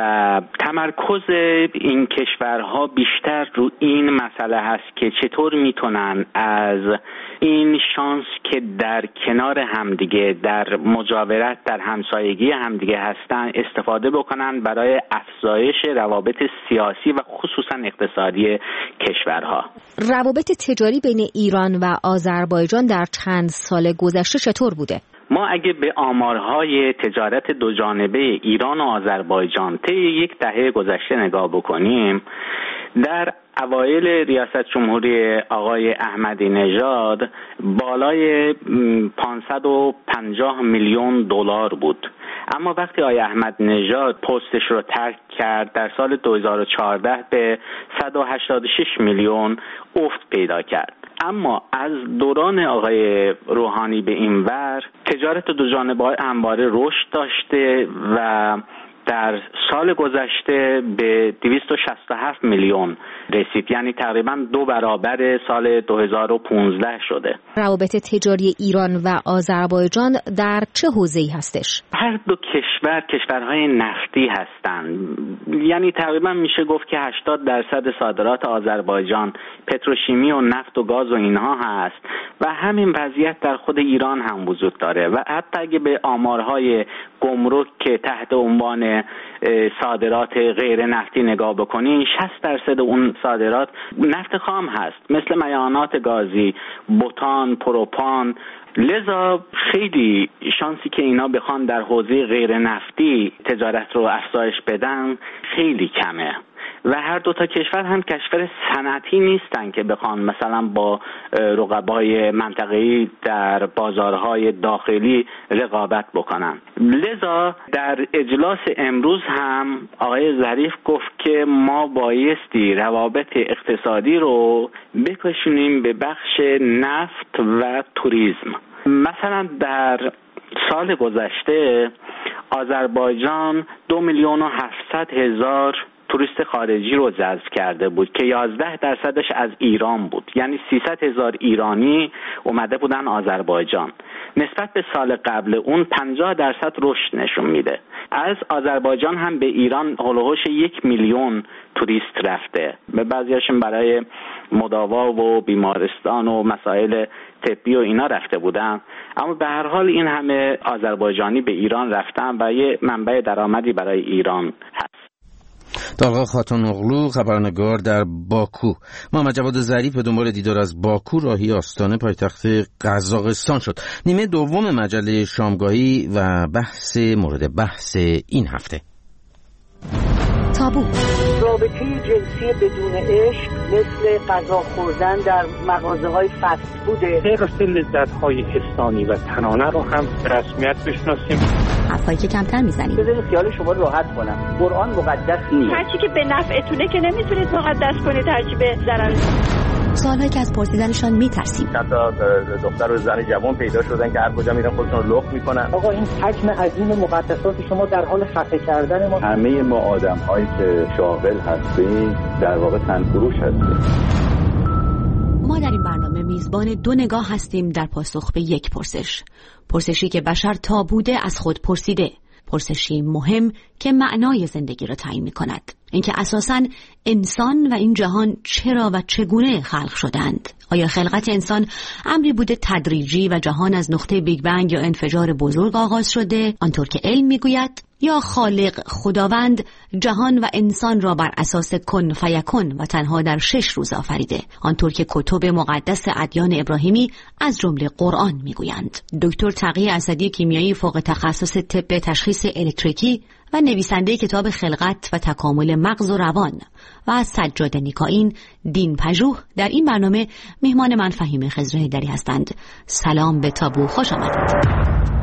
تمرکز این کشورها بیشتر رو این مسئله هست که چطور میتونن از این شانس که در کنار همدیگه در مجاورت در همسایگی همدیگه هستن استفاده بکنن برای افزایش روابط سیاسی و خصوصا اقتصادی کشورها. روابط تجاری بین ایران و آذربایجان در چند سال گذشته چطور بوده؟ ما اگه به آمارهای تجارت دو جانبه ایران و آذربایجان طی یک دهه گذشته نگاه بکنیم، در اوایل ریاست جمهوری آقای احمدی نژاد بالای پانصد و پنجاه میلیون دلار بود، اما وقتی آقای احمدی نژاد پستش رو ترک کرد در سال دو هزار و چهارده به صد و هشتاد و شش میلیون افت پیدا کرد. اما از دوران آقای روحانی به این ور تجارت دو جانبه همواره رشد داشته و در سال گذشته به دویست و شصت و هفت میلیون رسید، یعنی تقریبا دو برابر سال دو هزار و پانزده شده. روابط تجاری ایران و آذربایجان در چه حوزه‌ای هستش؟ هر دو کشور کشورهای نفتی هستند، یعنی تقریبا میشه گفت که هشتاد درصد صادرات آذربایجان پتروشیمی و نفت و گاز و اینها هست و همین وضعیت در خود ایران هم وجود داره و حتی اگه به آمارهای گمرک که تحت عنوان صادرات غیر نفتی نگاه بکنین، شصت درصد اون صادرات نفت خام هست، مثل میانات گازی، بوتان، پروپان. لذا خیلی شانسی که اینا بخوان در حوزه غیر نفتی تجارت رو افزایش بدن خیلی کمه و هر دو تا کشور هم کشور صنعتی نیستن که بخوان مثلا با رقبای منطقه‌ای در بازارهای داخلی رقابت بکنن. لذا در اجلاس امروز هم آقای ظریف گفت که ما بایستی روابط اقتصادی رو بکشونیم به بخش نفت و توریسم. مثلا در سال گذشته آذربایجان دو میلیون و هفتصد هزار توریست خارجی رو جذب کرده بود که یازده درصدش از ایران بود، یعنی سیصد هزار ایرانی اومده بودن آذربایجان نسبت به سال قبل اون پنجاه درصد رشد نشون میده. از آذربایجان هم به ایران هولوش یک میلیون توریست رفته، به بعضیاشون برای مداوا و بیمارستان و مسائل طبی و اینا رفته بودن، اما به هر حال این همه آذربایجانی به ایران رفتن و یه منبع درآمدی برای ایران هست. طلقه خاتون اغلو، خبرنگار در باکو. محمد جواد ظریف به دنبال دیدار از باکو راهی آستانه پایتخت قزاقستان شد. نیمه دوم مجله شامگاهی و بحث مورد بحث این هفته. تابو. رابطه جنسی بدون عشق مثل غذا خوردن در مغازه‌های فست فوده. حفظ لذت‌های حسانی و تنانه رو هم به رسمیت بشناسیم. حرفایی که کمتر میزنیم. بذارید خیال شما راحت کنم. قرآن مقدس نیست. هرچی که به نفعتونه که نمیتونید مقدس کنید، هرچی به ضررتون. سوالایی که از پرسیدنشان میترسیم. چند تا دختر و زن جوان پیدا شدن که هر کجا میرن خودشون رو لخت میکنن. آقا این حجم عظیم مقدسات شما در حال خفه کردن ما. همه ما آدم‌هایی که شاغل هستیم در واقع تنفروش هستیم. ما در این برنامه میزبان دو نگاه هستیم در پاسخ به یک پرسش. پرسشی که بشر تا بوده از خود پرسیده. پرسشی مهم که معنای زندگی را تعیین می‌کند. اینکه اساساً انسان و این جهان چرا و چگونه خلق شدند؟ آیا خلقت انسان امری بوده تدریجی و جهان از نقطه بیگ بنگ یا انفجار بزرگ آغاز شده آنطور که علم میگوید، یا خالق خداوند جهان و انسان را بر اساس کن فیکون و تنها در شش روز آفریده آنطور که کتب مقدس ادیان ابراهیمی از جمله قرآن میگویند؟ دکتر تقی اسدی، کیمیایی فوق تخصص طب تشخیص الکتریکی و نویسنده کتاب خلقت و تکامل مغز و روان، و از سجاد نیکائین دین پژوه، در این برنامه مهمان من فهیم خضر حیدری هستند. سلام به تابو، خوش آمدید.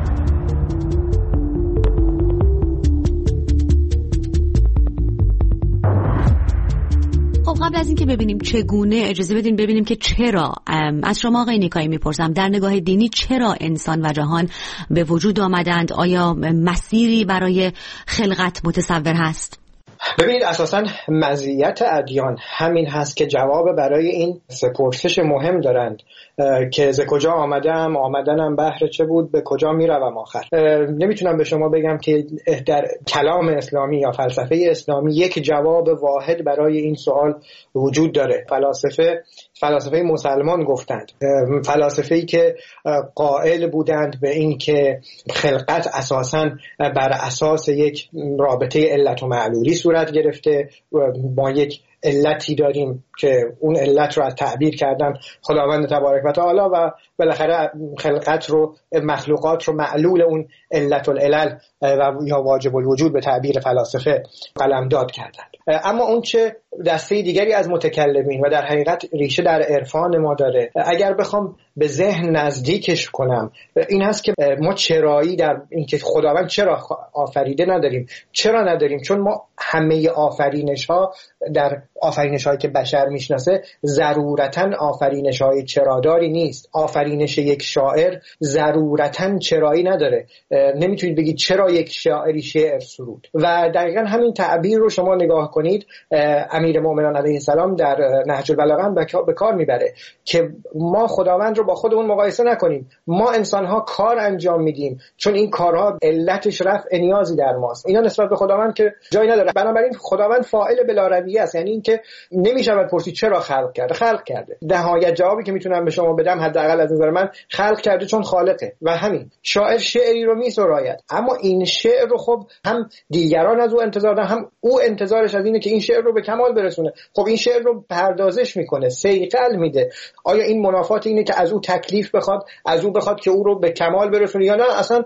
خب قبل از اینکه ببینیم چگونه، اجازه بدین ببینیم که چرا. از شما آقای نیکایی میپرسم، در نگاه دینی چرا انسان و جهان به وجود آمدند؟ آیا مسیری برای خلقت متصور هست؟ ببینید، اساساً مزیت ادیان همین هست که جواب برای این سه پرسش مهم دارند که ز کجا آمدم، آمدنم بهر چه بود، به کجا میروم آخر. نمیتونم به شما بگم که در کلام اسلامی یا فلسفه اسلامی یک جواب واحد برای این سوال وجود داره. فلاسفه فلاسفه مسلمان گفتند، فلاسفه‌ای که قائل بودند به این که خلقت اساساً بر اساس یک رابطه علت و معلولی صورت گرفته. ما یک علتی داریم که اون علت رو از تعبیر کردن خداوند تبارک و تعالی و بالاخره خلقت رو، مخلوقات رو معلول اون علت العلل و یا واجب الوجود به تعبیر فلاسفه قلمداد کردند. اما اون چه دسته دیگری از متکلمین و در حقیقت ریشه در عرفان ما داره، اگر بخوام به ذهن نزدیکش کنم، این هست که ما چرایی در این که خداوند چرا آفریده نداریم. چرا نداریم؟ چون ما همه آفرینش ها در آفرینش هایی که بشر میشناسه ضرورتاً آفرینش های چراداری نیست. آفرینش یک شاعر ضرورتاً چرایی نداره. نمیتونید بگید چرا یک شاعری شعر سرود. و دقیقاً همین تعبیر رو شما نگاه کنید، امیر مومنان علیه السلام در نهج البلاغه به کار میبره که ما خداوند رو با خودمون مقایسه نکنیم. ما انسان‌ها کار انجام میدیم چون این کارها علتش رفع نیازی در ماست. اینا نسبت به خداوند که جایی نداره. بنابراین خداوند فاعل بلارویه است، یعنی اینکه نمیشود پرسید چرا خلق کرده. خلق کرده. نهایت جوابی که میتونم به شما بدم حداقل از نظر من، خلق کرده چون خالقه. و همین شاعر شعری رو میسراید، اما این شعر رو خب هم دیگران از او انتظار دارن، هم او انتظارش از اینه که این شعر رو به کمال برسونه. خب این شعر رو پردازش میکنه، صیقل میده. آیا این منافات اینه که از او تکلیف بخواد، از او بخواد که او رو به کمال برسونه، یا نه اصلا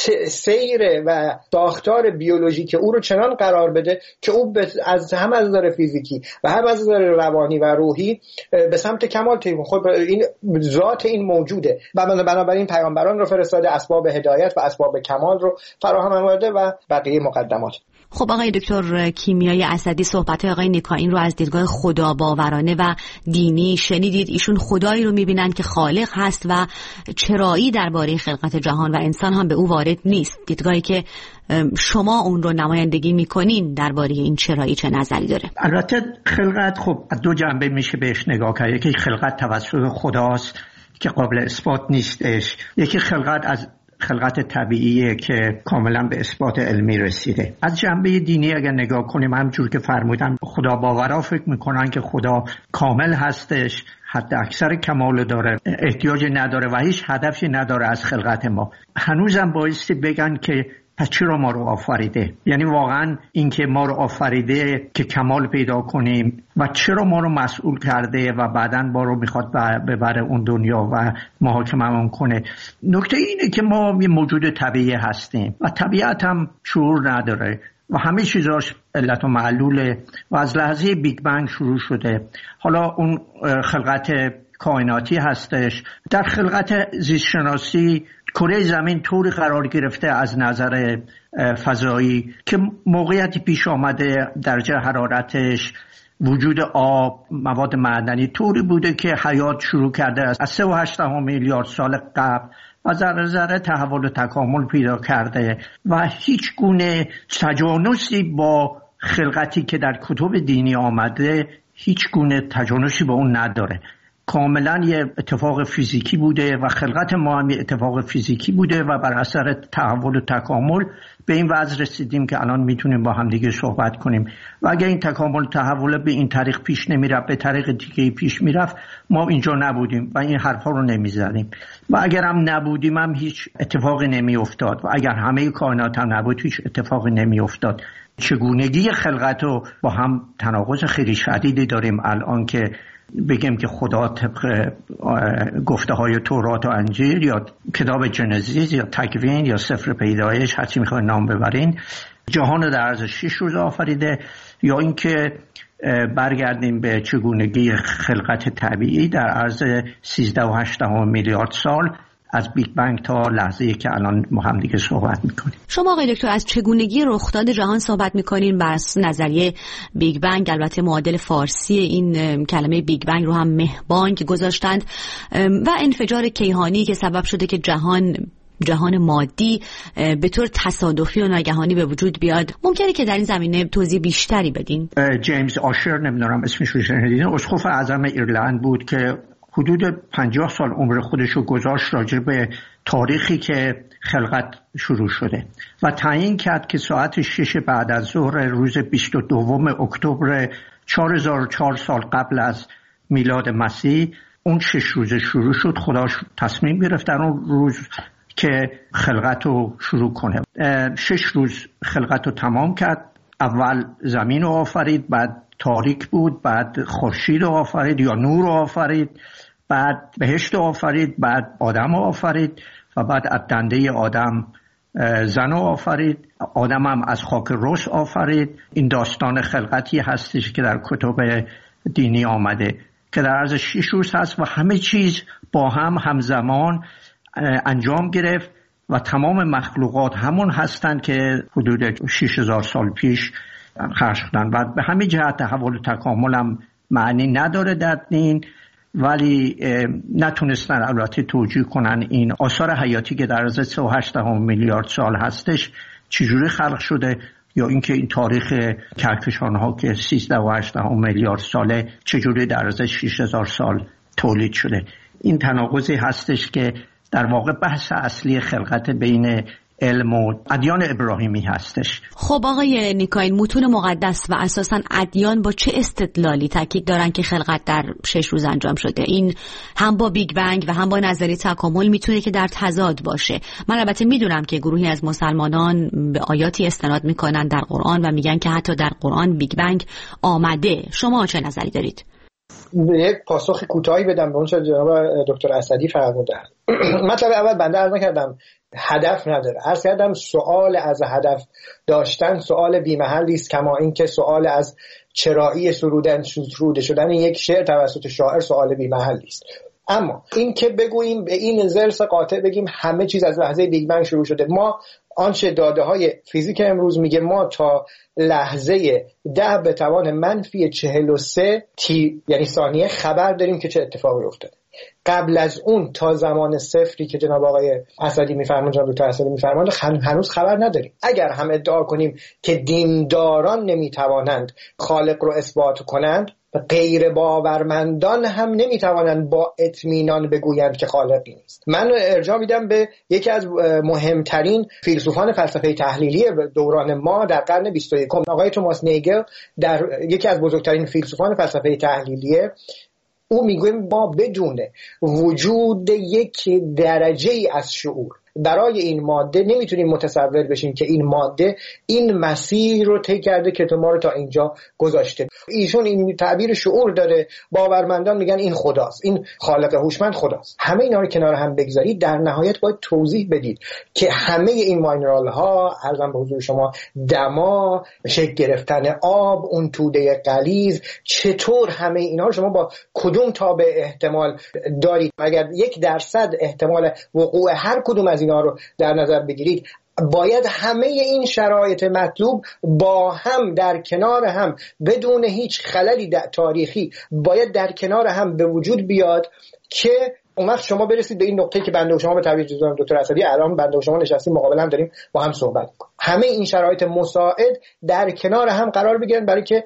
سیر و ساختار بیولوژیک او رو چنان قرار بده که او از هم از نظر فیزیکی و هم از نظر روانی و روحی به سمت کمال طی. خب این ذات این موجوده و بنابراین پیامبران رو فرستاده، اسباب هدایت و اسباب کمال رو فراهم آورده و بقیه مقدمات. خب آقای دکتر کیمیایی اسدی، صحبت آقای نیکائین رو از دیدگاه خدا باورانه و دینی شنیدید. ایشون خدایی رو میبینن که خالق هست و چرایی درباره خلقت جهان و انسان هم به او وارد نیست. دیدگاهی که شما اون رو نمایندگی میکنین درباره این چرایی چه نظری داره؟ البته خلقت خب دو جنبه میشه بهش نگاه کرد. یکی خلقت توسط خداست که قابل اثبات نیستش. یکی خلقت از خلقت طبیعیه که کاملا به اثبات علمی رسیده. از جنبه دینی اگر نگاه کنیم، همونجور که فرمودم، خدا باورا فکر میکنن که خدا کامل هستش، حد اکثر کمال داره، احتیاج نداره و هیچ هدفی نداره از خلقت ما. هنوزم بایستی بگن که پس چرا ما رو آفریده؟ یعنی واقعا این که ما رو آفریده که کمال پیدا کنیم و چرا ما رو مسئول کرده و بعداً ما رو میخواد ببره اون دنیا و محاکممون کنه. نکته اینه که ما یه موجود طبیعی هستیم و طبیعت هم شعور نداره و همه چیزاش علت و معلوله و از لحظه بیگ بنگ شروع شده. حالا اون خلقت کائناتی هستش. در خلقت زیستشناسی کره زمین طوری قرار گرفته از نظر فضایی که موقعیتی پیش آمده، درجه حرارتش، وجود آب، مواد معدنی طوری بوده که حیات شروع کرده از سه و هشت میلیارد سال قبل و ذره ذره تحول و تکامل پیدا کرده و هیچ گونه تجانسی با خلقتی که در کتب دینی آمده هیچ گونه تجانسی با اون نداره. کاملا یه اتفاق فیزیکی بوده و خلقت ما هم یه اتفاق فیزیکی بوده و بر اثر تحول و تکامل به این وضع رسیدیم که الان میتونیم با هم دیگه صحبت کنیم. و اگر این تکامل تحول به این طریق پیش نمیرفت، به طریق دیگه پیش میرفت، ما اینجا نبودیم و این حرفا رو نمیزدیم و اگر هم نبودیم هم هیچ اتفاقی نمیافتاد و اگر همه کائنات هم نبود هیچ اتفاقی نمیافتاد. چگونگی خلقت رو با هم تناقض خیلی شدیدی داریم الان که بگیم که خدا طبق گفته های تورات و انجیل یا کتاب جنزیس یا تکوین یا سفر پیدایش، هرچی میخواین نام ببرین، جهان رو در عرض شش روز آفریده، یا اینکه برگردیم به چگونگی خلقت طبیعی در عرض سیزده و هشت میلیارد سال از بیگ بنگ تا لحظه‌ای که الان ما هم دیگه صحبت میکنیم. شما آقای دکتر از چگونگی رخداد جهان صحبت میکنین بر نظریه بیگ بنگ، البته معادل فارسی این کلمه بیگ بنگ رو هم مهبانگ گذاشتند و انفجار کیهانی که سبب شده که جهان جهان مادی به طور تصادفی و ناگهانی به وجود بیاد. ممکنه که در این زمینه توضیح بیشتری بدین؟ جیمز آشر، نمیدونم اسمش رو شنیدین، اسقف اعظم ایرلند بود که حدود پنجاه سال عمر خودش رو گذاشت راجع به تاریخی که خلقت شروع شده و تعیین کرد که ساعت شش بعد از ظهر روز بیست و دوم اکتبر چهار هزار و چهار سال قبل از میلاد مسیح اون شش روزه شروع شد. خدا تصمیم گرفت در اون روز که خلقت رو شروع کنه. شش روز خلقت رو تمام کرد. اول زمین رو آفرید، بعد تاریک بود، بعد خورشید رو آفرید یا نور رو آفرید، بعد بهشت رو آفرید، بعد آدم رو آفرید و بعد از دنده آدم زن رو آفرید. آدم هم از خاک رس آفرید. این داستان خلقتی هستش که در کتب دینی آمده که در عرض شش روز هست و همه چیز با هم همزمان انجام گرفت و تمام مخلوقات همون هستن که حدود شش هزار سال پیش خلق شدن و به همین جهت تحول و تکامل هم معنی نداره در دین، ولی نتونستن البته توجیه کنن این آثار حیاتی که در عرض سه و هشت میلیارد سال هستش چجوری خلق شده، یا اینکه این تاریخ کهکشان ها که سیزده و هشت میلیارد ساله چجوری در عرض شش هزار سال تولید شده. این تناقضی هستش که در واقع بحث اصلی خلقت بین علم و ادیان ابراهیمی هستش. خب آقای نیکاین، متون مقدس و اساساً ادیان با چه استدلالی تاکید دارن که خلقت در شش روز انجام شده؟ این هم با بیگ بنگ و هم با نظریه تکامل میتونه که در تضاد باشه. من البته میدونم که گروهی از مسلمانان به آیاتی استناد میکنن در قرآن و میگن که حتی در قرآن بیگ بنگ آمده. شما چه نظری دارید؟ یک پاسخ کوتاهی بدم به اون چه جناب دکتر اسدی فرمودن. مطلب اول بنده عرض نکردم هدف نداره، عرض کردم سوال از هدف داشتن سوال بی‌محلی است، کما اینکه سوال از چرایی سرودن سروده شدن یک شعر توسط شاعر سوال بی‌محلی است. اما این که بگوییم به این زلس قاطع بگیم همه چیز از لحظه بیگ بنگ شروع شده، ما آنچه داده های فیزیک امروز میگه ما تا لحظه ده به توان منفی چهل و سه تی یعنی ثانیه خبر داریم که چه اتفاقی افتاده. قبل از اون تا زمان صفری که جناب آقای اسدی میفرمایند، جناب دکتر اسدی میفرمایند، هنوز خبر نداریم. اگر هم ادعا کنیم که دینداران نمیتوانند خالق رو اثبات کنند، غیر باورمندان هم نمیتوانند با اطمینان بگویند که خالقی نیست. من ارجاع میدم به یکی از مهمترین فیلسوفان فلسفه تحلیلی دوران ما در قرن بیست و یکم، آقای توماس نیگل، در یکی از بزرگترین فیلسوفان فلسفه تحلیلیه، او میگه ما بدون وجود یک درجه ای از شعور برای این ماده نمیتونیم متصور بشیم که این ماده این مسیر رو طی کرده که تو ما رو تا اینجا گذاشته. ایشون این تعبیر شعور داره، باورمندان میگن این خداست، این خالق هوشمند خداست. همه اینا رو کنار هم بگذارید، در نهایت باید توضیح بدید که همه این ماینرال ها، عرضم به حضور شما، دما، شکل گرفتن آب، اون توده غلیظ، چطور همه اینا رو شما با کدوم تابع احتمال دارید؟ اگر یک درصد احتمال وقوع هر کدوم از اینا رو در نظر بگیرید، باید همه این شرایط مطلوب با هم در کنار هم بدون هیچ خللی تاریخی باید در کنار هم به وجود بیاد که اون وقت شما برسید به این نقطه که بنده و شما به تعبیر جزام دکتر اسدی الان بنده و شما نشستیم مقابل هم داریم با هم صحبت می‌کنیم. همه این شرایط مساعد در کنار هم قرار بگیرن برای که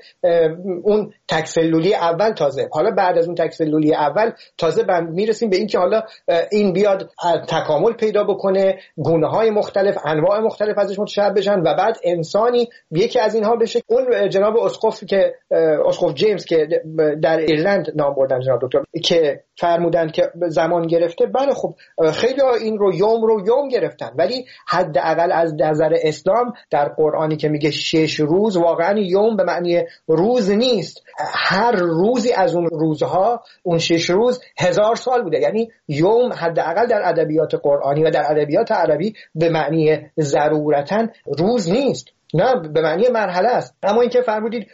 اون تکسلولی اول تازه حالا بعد از اون تکسلولی اول تازه بند میرسیم به این که حالا این بیاد تکامل پیدا بکنه، گونه‌های مختلف، انواع مختلف ازش متشعب بشن و بعد انسانی یکی از اینها بشه. اون جناب اسقف که اسقف جیمز که در ایرلند نام بردن، جناب دکتر، که فرمودند که زمان گرفته، بله خب خیلی این رو یوم رو یوم گرفتن، ولی حداقل از نظر اسلام در قرآنی که میگه شش روز، واقعا یوم به معنی روز نیست، هر روزی از اون روزها، اون شش روز هزار سال بوده. یعنی یوم حداقل در ادبیات قرآنی و در ادبیات عربی به معنی ضرورتاً روز نیست، نه، به معنی مرحله است. اما اینکه فرمودید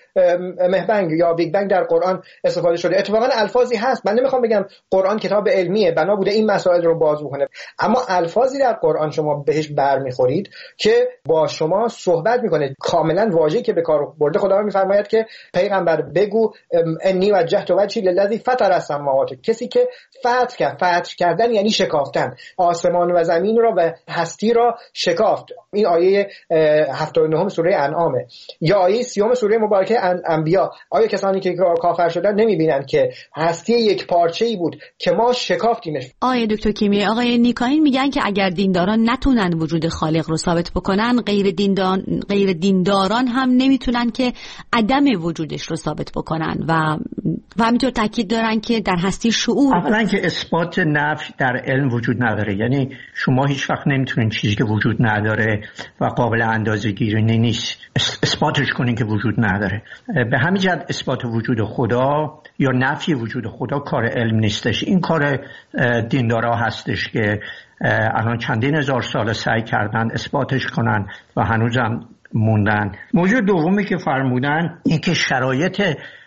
مهبنگ یا بیگ بنگ در قرآن استفاده شده، اتفاقا الفاظی هست. من نمیخوام بگم قرآن کتاب علمیه بنا بوده این مسائل رو باز بکنه، اما الفاظی در قرآن شما بهش برمیخورید که با شما صحبت میکنه. کاملا واژه‌ای که به کار برده خدا میفرماید که پیغمبر بگو انی وجهت وجهی للذی فطر السماوات، کسی که فتح کرد. فتح کردن یعنی شکافتن، آسمان و زمین را و هستی را شکافت. این آیه هفتاد و نه سوره انعامه. یا آیه سیوم سوره مبارکه انبیا، آیا کسانی که کافر شدن نمیبینن که هستی یک پارچه‌ای بود که ما شکافتیمش؟ آقای دکتر کیمیایی، آقای نیکاین میگن که اگر دینداران نتونن وجود خالق رو ثابت بکنن، غیر دینداران غیر دینداران هم نمیتونن که عدم وجودش رو ثابت بکنن و و همینطور تاکید دارن که در هستی شعور. اولا که اثبات نفی در علم وجود نداره، یعنی شما هیچ وقت نمیتونین چیزی که وجود نداره و قابل اندازه‌گیری نیست اثباتش کنین که وجود نداره. به همین جهت اثبات وجود خدا یا نفی وجود خدا کار علم نیستش، این کار دیندارا هستش که الان چندین هزار سال سعی کردن اثباتش کنن و هنوزم موندن. موضوع دومی که فرمودن این که شرایط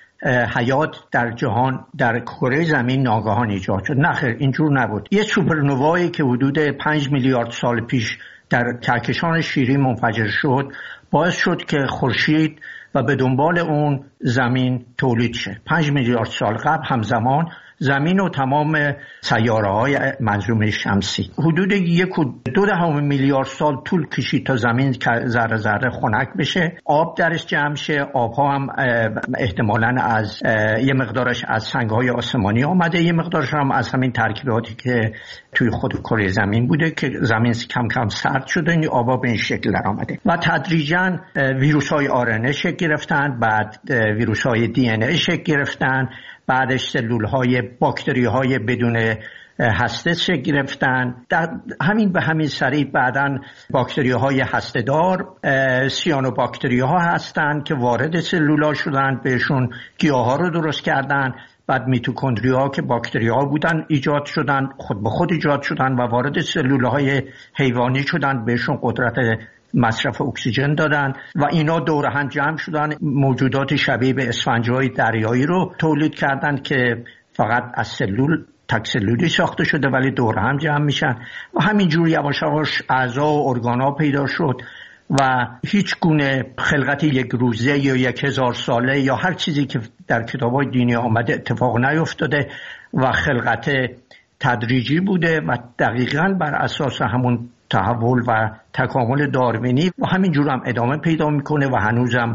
حیات در جهان در کره زمین ناگهان ایجاد شد. نه خیر، اینجور نبود. یه سوپرنوایی که حدود پنج میلیارد سال پیش در کهکشان شیری منفجر شد باعث شد که خورشید و به دنبال اون زمین تولید شه. پنج میلیارد سال قبل همزمان زمین و تمام سیاره‌های منظومه شمسی. حدود یک و دو دهم میلیارد سال طول کشید تا زمین ذره ذره خنک بشه، آب درش جمع شه. آبها هم احتمالاً از یه مقدارش از سنگ‌های آسمانی آمده، یه مقدارش هم از همین ترکیباتی که توی خود کره زمین بوده که زمین کم کم سرد شده، این آبا به این شکل در آمده و تدریجاً ویروس‌های آر ان ای شکل گرفتن، بعد ویروس‌های دی ان ای شکل گرفتن، بعدش سلول‌های باکتری‌های بدون هسته شکل گرفتن. در همین به همین سریع بعداً باکتری‌های هسته‌دار سیانوباکتری‌ها هستن که وارد سلول‌ها شدن، بهشون گیاها رو درست کردن. بعد میتوکندری‌ها که باکتری‌ها بودن ایجاد شدن، خود به خود ایجاد شدن و وارد سلول‌های حیوانی شدن، بهشون قدرت مصرف اکسیژن دادن و اینا دور هم جمع شدن، موجودات شبیه به اسفنج‌های دریایی رو تولید کردن که فقط از سلول تک سلولی ساخته شده ولی دور هم جمع میشن و همینجور یواش یواش اعضا و ارگان‌ها پیدا شد و هیچ گونه خلقت یک روزه یا یک هزار ساله یا هر چیزی که در کتاب‌های دینی آمده اتفاق نیفتاده و خلقت تدریجی بوده و دقیقاً بر اساس همون تحول و تکامل داروینی و همینجور هم ادامه پیدا میکنه و هنوزم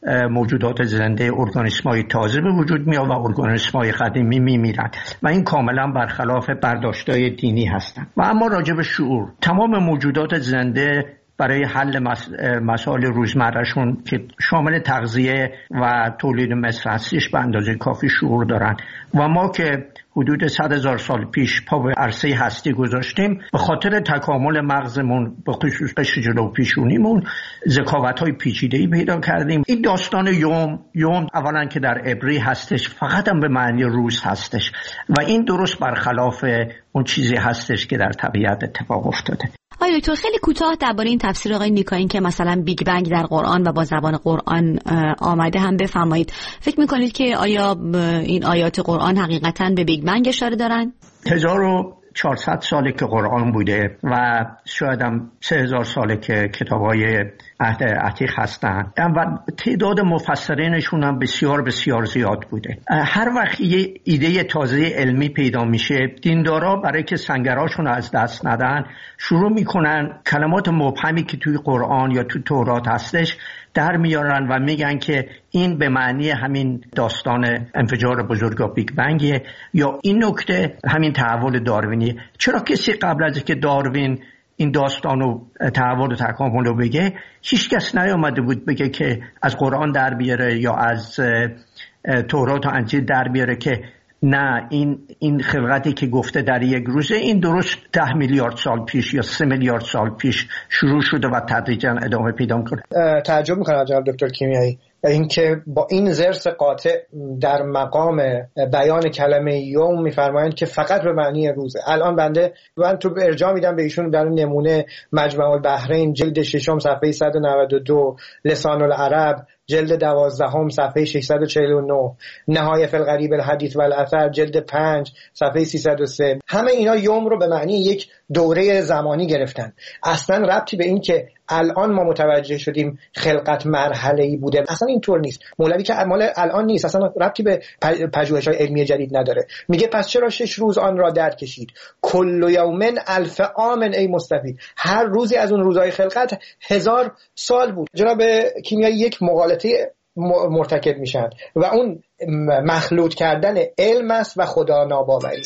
موجودات زنده ارگانیسم‌های تازه به وجود میاد و ارگانیسم‌های قدیمی میمیرن و این کاملا برخلاف برداشت‌های دینی هستند. و اما راجع به شعور، تمام موجودات زنده برای حل مسائل روزمرهشون که شامل تغذیه و تولید مثل هستش به اندازه کافی شعور دارن و ما که حدود صد هزار سال پیش پا به عرصه هستی گذاشتیم به خاطر تکامل مغزمون به خصوص قشر جلو پیشونیمون ذکاوت‌های پیچیده‌ای پیدا کردیم. این داستان یوم یوم اولا که در عبری هستش فقط هم به معنی روز هستش و این درست برخلاف اون چیزی هستش که در طبیعت اتفاق افتاده. آیا دکتر خیلی کوتاه درباره این تفسیر آقای نیکاین که مثلا بیگ بنگ در قرآن و با زبان قرآن آمده هم بفرمایید. فکر میکنید که آیا این آیات قرآن حقیقتاً به بیگ بنگ اشاره دارن؟ هزار و چهارصد ساله که قرآن بوده و شاید هم سه هزار ساله که کتاب‌های عهد عتیق هستن و تعداد مفسرینشون هم بسیار بسیار زیاد بوده. هر وقت یه ایده تازه علمی پیدا میشه دیندارا برای که سنگراشون از دست ندن شروع میکنن کلمات مبهمی که توی قرآن یا توی تورات هستش در میارن و میگن که این به معنی همین داستان انفجار بزرگ و بیگ بنگ یا این نکته همین تحول داروینی. چرا کسی قبل از که داروین این داستان و تحول و تکامل رو بگه هیچ کس نیامده بود بگه که از قرآن در بیاره یا از تورات و انجیل در بیاره که نه این این خلقتی که گفته در یک روزه این درست ده میلیارد سال پیش یا سه میلیارد سال پیش شروع شده و تدریجا ادامه پیدا میکنه. تعجب میکنم جناب دکتر کیمیایی اینکه با این ضرس قاطع در مقام بیان کلمه یوم میفرمایند که فقط به معنی روزه. الان بنده من تو ارجاع میدم به ایشون در نمونه مجمع البحرین جلد ششم صفحه صد و نود و دو، لسان العرب جلد دوازدهم صفحه ششصد و چهل و نه، نهایه فی الغریب الحدیث و الاثر جلد پنج صفحه سیصد و سه، همه اینا یوم رو به معنی یک دوره زمانی گرفتن. اصلا ربطی به این که الان ما متوجه شدیم خلقت مرحله‌ای بوده اصلا اینطور نیست. مولوی که مال الان نیست، اصلا ربطی به پژوهش‌های علمی جدید نداره. میگه پس چرا شش روز آن را درک کشید؟ کل یومن الف عام ای مستفید، هر روزی از اون روزهای خلقت هزار سال بود. جناب کیمیایی یک مغالطه مرتکب میشن و اون مخلوط کردن علم است و خدا ناباوری.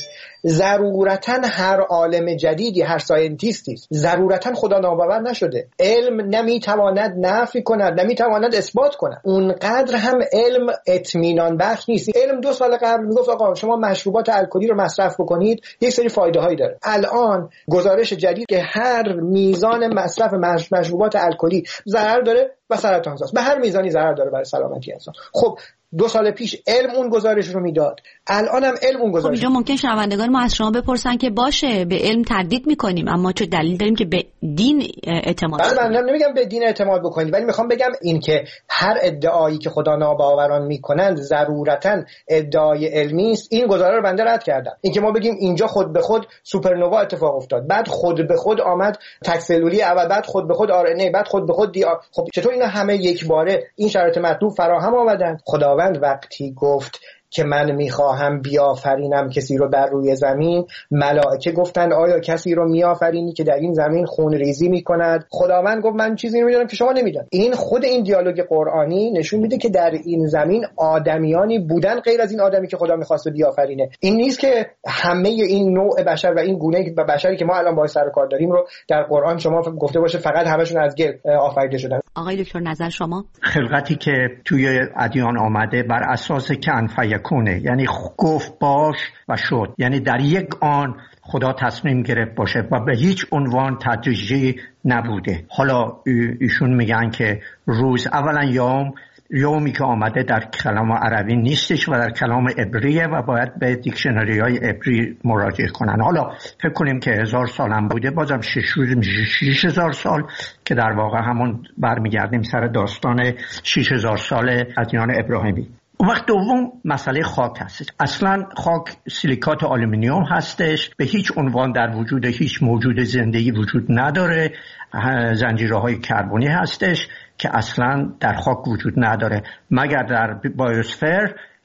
ضرورتاً هر عالم جدیدی، هر ساینتیستی ضرورتاً خدا ناباور نشده. علم نمیتواند نفی کند، نمیتواند اثبات کند. اونقدر هم علم اطمینان بخش نیست. علم دو سال قبل میگفت آقا شما مشروبات الکلی رو مصرف بکنید یک سری فایده هایی داره. الان گزارش جدید که هر میزان مصرف مشروبات الکلی ضرر داره و سرطان ساز، به هر میزانی ضرر داره برای سلامتی انسان. خب دو سال پیش علم اون گزارش رو میداد، الان هم علم اون گزارش. خب اینجا ممکن شنوندگان ما از شما بپرسن که باشه به علم تردید میکنیم اما چه دلیل داریم که به دین اعتماد کنیم؟ من نمیگم به دین اعتماد بکنید، ولی میخوام بگم این که هر ادعایی که خدا ناباوران میکنند ضرورتاً ادعای علمی است. این گزاره رو بنده رد کردم. این که ما بگیم اینجا خود به خود سوپرنوا اتفاق افتاد، بعد خود به خود آمد تکسلولی اول، بعد خود به خود آر ان ای، بعد خود به خود دی آر. خب چطور اینا همه یک باره این شرایط مطلوب فراهم آمدن؟ خدا وقتی گفت که من میخواهم بیافرینم کسی رو بر روی زمین، ملائکه گفتن آیا کسی رو میآفرینی که در این زمین خون ریزی میکند؟ خداوند گفت من چیزی میدونم که شما نمیدونید. این خود این دیالوگ قرآنی نشون میده که در این زمین آدمیانی بودن غیر از این آدمی که خدا میخواسته بیافرینه. این نیست که همه این نوع بشر و این گونه بشری که ما الان باهاش سر و کار داریم رو در قرآن شما گفته باشه فقط همشون از گل آفریده شدن. آقای دکتر نظر شما؟ خلقتی که توی ادیان آمده بر اساس کن فیکونه، یعنی گفت باش و شد، یعنی در یک آن خدا تصمیم گرفت باشه و به هیچ عنوان تدریجی نبوده. حالا ایشون میگن که روز اولا یوم یومی که آمده در کلام عربی نیستش و در کلام عبریه و باید به دیکشنری های عبری مراجعه کنن. حالا فکر کنیم که هزار سال هم بوده، بازم شش روز میشه شش هزار سال که در واقع همون برمیگردیم سر داستان شش هزار سال ادیان ابراهیمی. وقت دوم مسئله خاک هست. اصلا خاک سیلیکات آلومینیوم هستش، به هیچ عنوان در وجود هیچ موجود زندگی وجود نداره. زنجیره‌های کربنی هستش که اصلا در خاک وجود نداره مگر در بایوسفر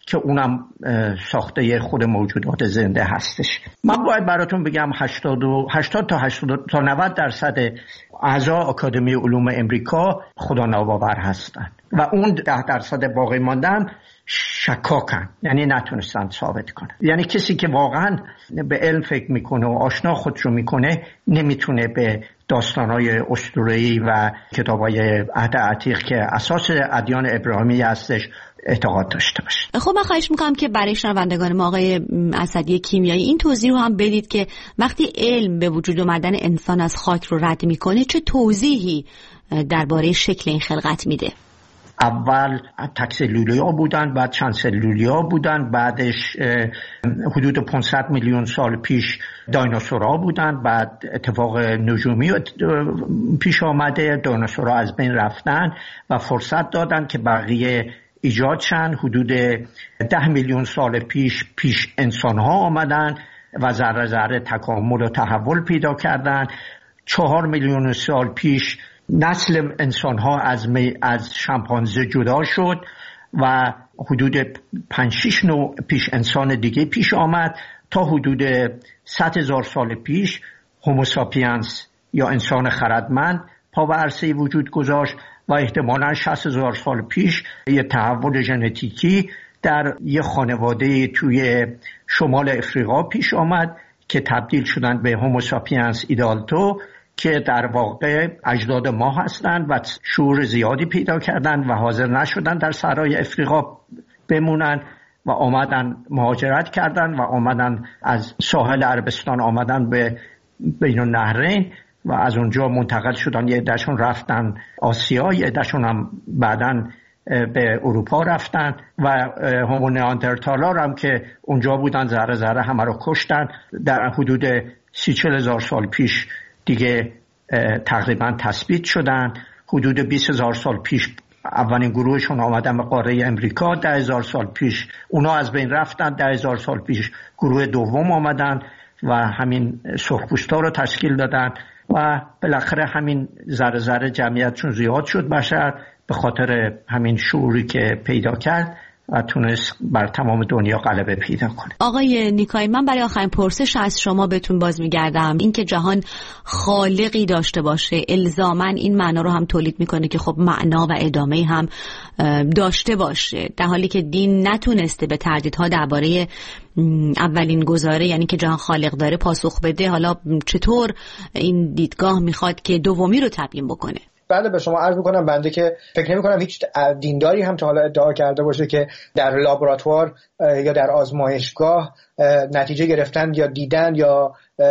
که اونم ساخته خود موجودات زنده هستش. من باید براتون بگم هشتاد تا هشتاد تا نود درصد اعضا آکادمی علوم امریکا خدا ناباور هستن و اون ده درصد باقی ماندن شکاکن، یعنی نتونستن ثابت کنن. یعنی کسی که واقعا به علم فکر میکنه و آشنا خودشو میکنه نمیتونه به داستانهای اسطوره‌ای و کتابای عهد عتیق که اساس ادیان ابراهیمی هستش اعتقاد داشته باشه. خب من خواهش میکنم که برای شنوندگان ما آقای اسدی کیمیایی این توضیح رو هم بدید که وقتی علم به وجود اومدن انسان از خاک رو رد میکنه چه توضیحی درباره شکل این خلقت میده؟ اول تک سلولیا بودن، بعد چند سلولیا بودن، بعدش حدود پانصد میلیون سال پیش دایناسورها بودن، بعد اتفاق نجومی پیش آمده، دایناسورها از بین رفتن و فرصت دادن که بقیه ایجاد شن. حدود ده میلیون سال پیش پیش انسان ها آمدن و ذره ذره تکامل و تحول پیدا کردن. چهار میلیون سال پیش نسل انسان ها از, از شامپانزه جدا شد و حدود پنج شش نوع پیش انسان دیگه پیش آمد تا حدود صد هزار سال پیش هوموساپینس یا انسان خردمند پا به عرصه وجود گذاشت و احتمالاً شصت هزار سال پیش یه تحول ژنتیکی در یه خانواده توی شمال افریقا پیش آمد که تبدیل شدند به هوموساپینس ایدالتو که در واقع اجداد ما هستند و شعور زیادی پیدا کردند و حاضر نشدند در صحرای افریقا بمونن و آمدن مهاجرت کردند و آمدن از ساحل عربستان آمدن به بین النهرین و از اونجا منتقل شدن. یه عده‌شون رفتن آسیا، یه عده‌شون هم بعداً به اروپا رفتن و هومو نیاندرتالا هم که اونجا بودن ذره ذره همه رو کشتن. در حدود سی چل هزار سال پیش دیگه تقریبا تثبیت شدن. حدود بیست هزار سال پیش اولین گروهشون آمدن به قاره امریکا. ده هزار سال پیش اونا از بین رفتن. ده هزار سال پیش گروه دوم آمدن و همین سرخپوستا رو تشکیل دادن و بالاخره همین ذره ذره جمعیتشون زیاد شد بشر به خاطر همین شعوری که پیدا کرد و تونست بر تمام دنیا غلبه پیدا کنه. آقای نیکایی، من برای آخرین پرسش از شما بهتون باز میگردم. این که جهان خالقی داشته باشه الزاماً این معنا رو هم تولید میکنه که خب معنا و ادامه هم داشته باشه، در حالی که دین نتونسته به تردیدها درباره اولین گزاره یعنی که جهان خالق داره پاسخ بده. حالا چطور این دیدگاه میخواد که دومی رو تبیین بکنه؟ بله، به شما عرض میکنم بنده که فکر نمی کنم هیچ دینداری هم تا حالا ادعا کرده باشه که در لابراتوار یا در آزمایشگاه نتیجه گرفتن یا دیدن یا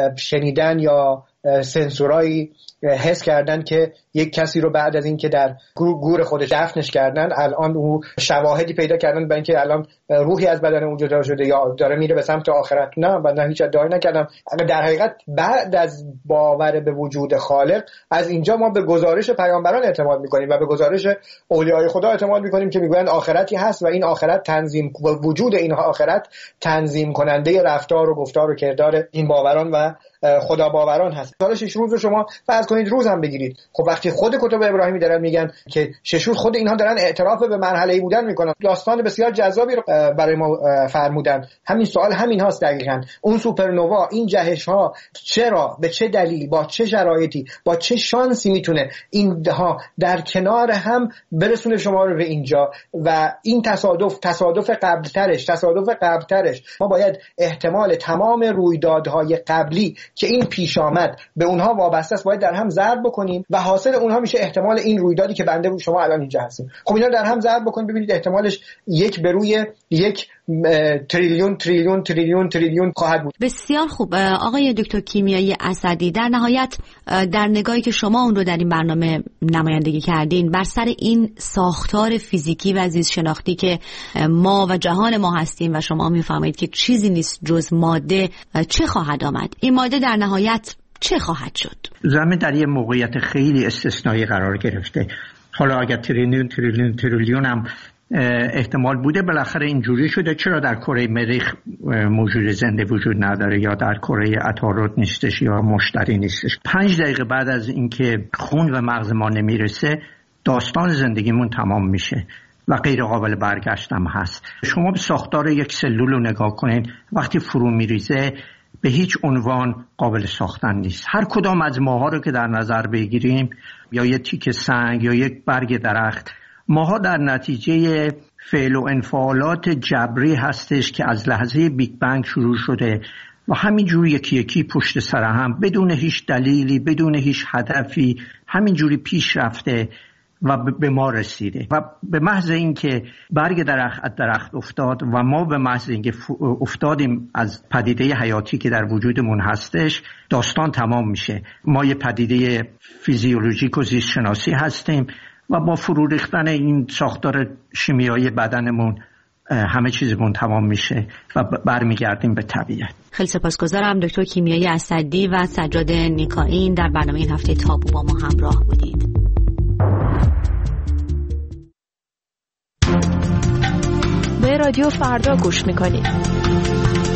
شنیدن یا سنسورایی حس کردن که یک کسی رو بعد از این که در گور خودش دفنش کردن الان او شواهدی پیدا کردن برای اینکه الان روحی از بدن اون جدا شده یا داره میره به سمت آخرت. نه، من هیچ ادعایی نکردم. در حقیقت بعد از باور به وجود خالق از اینجا ما به گزارش پیامبران اعتماد میکنیم و به گزارش اولیای خدا اعتماد میکنیم که میگویند آخرتی هست و این آخرت تنظیم وجود این آخرت تنظیم کننده رفتار و گفتار و کردار این باوران و خدا باوران هست. حالا شش روز رو شما فرض کنید روز هم بگیرید. خب وقتی خود کتب ابراهیمی دارن میگن که شش روز خود اینها دارن اعتراف به مرحله‌ای بودن میکنن. داستان بسیار جذابی رو برای ما فرمودن. همین سوال همین هاست دقیقاً. اون سوپرنوا، این جهش ها چرا، به چه دلیل، با چه شرایطی، با چه شانسی میتونه اینها در کنار هم برسونه شما رو به اینجا و این تصادف تصادف قبلترش تصادف قبلترش ما باید احتمال تمام رویدادهای قبلی که این پیش آمد به اونها وابسته است باید در هم ضرب بکنیم و حاصل اونها میشه احتمال این رویدادی که بنده شما الان اینجا هستیم. خب اینا در هم ضرب بکنید ببینید احتمالش یک به روی یک تریلیون تریلیون تریلیون تریلیون خواهد بود. بسیار خوب آقای دکتر کیمیایی اسدی، در نهایت در نگاهی که شما اون رو در این برنامه نمایندگی کردین بر سر این ساختار فیزیکی و زیست شناختی که ما و جهان ما هستیم و شما میفهمید که چیزی نیست جز ماده، چه خواهد آمد؟ این ماده در نهایت چه خواهد شد؟ زمین در یه موقعیت خیلی استثنایی قرار گرفته. حالا اگر تریلیون تریلیون تریلیون هم احتمال بوده بالاخره اینجوری شده. چرا در کره مریخ موجود زنده وجود نداره یا در کره عطارد نیستش یا مشتری نیستش؟ پنج دقیقه بعد از اینکه خون و مغز ما نمیرسه داستان زندگیمون تمام میشه و غیر قابل برگشت هم هست. شما به ساختار یک سلول رو نگاه کنین، وقتی فرو میریزه به هیچ عنوان قابل ساختن نیست. هر کدام از ماها رو که در نظر بگیریم، یا یک تیکه سنگ یا یک برگ درخت، ماها در نتیجه فعل و انفعالات جبری هستش که از لحظه بیگ بنگ شروع شده و همینجوری یکی یکی پشت سر هم بدون هیچ دلیلی، بدون هیچ هدفی همینجوری پیش رفته و به ما رسیده. و به محض اینکه برگ درخت از درخت افتاد و ما به محض اینکه افتادیم از پدیده حیاتی که در وجودمون هستش، داستان تمام میشه. ما یه پدیده فیزیولوژیک و زیست شناسی هستیم و با فرو ریختن این ساختار شیمیایی بدنمون همه چیزمون تمام میشه و برمیگردیم به طبیعت. خیلی سپاسگزارم دکتر کیمیایی اسدی و سجاد نیکائین در برنامه این هفته تابو با ما همراه بودید. به رادیو فردا گوش میکنید.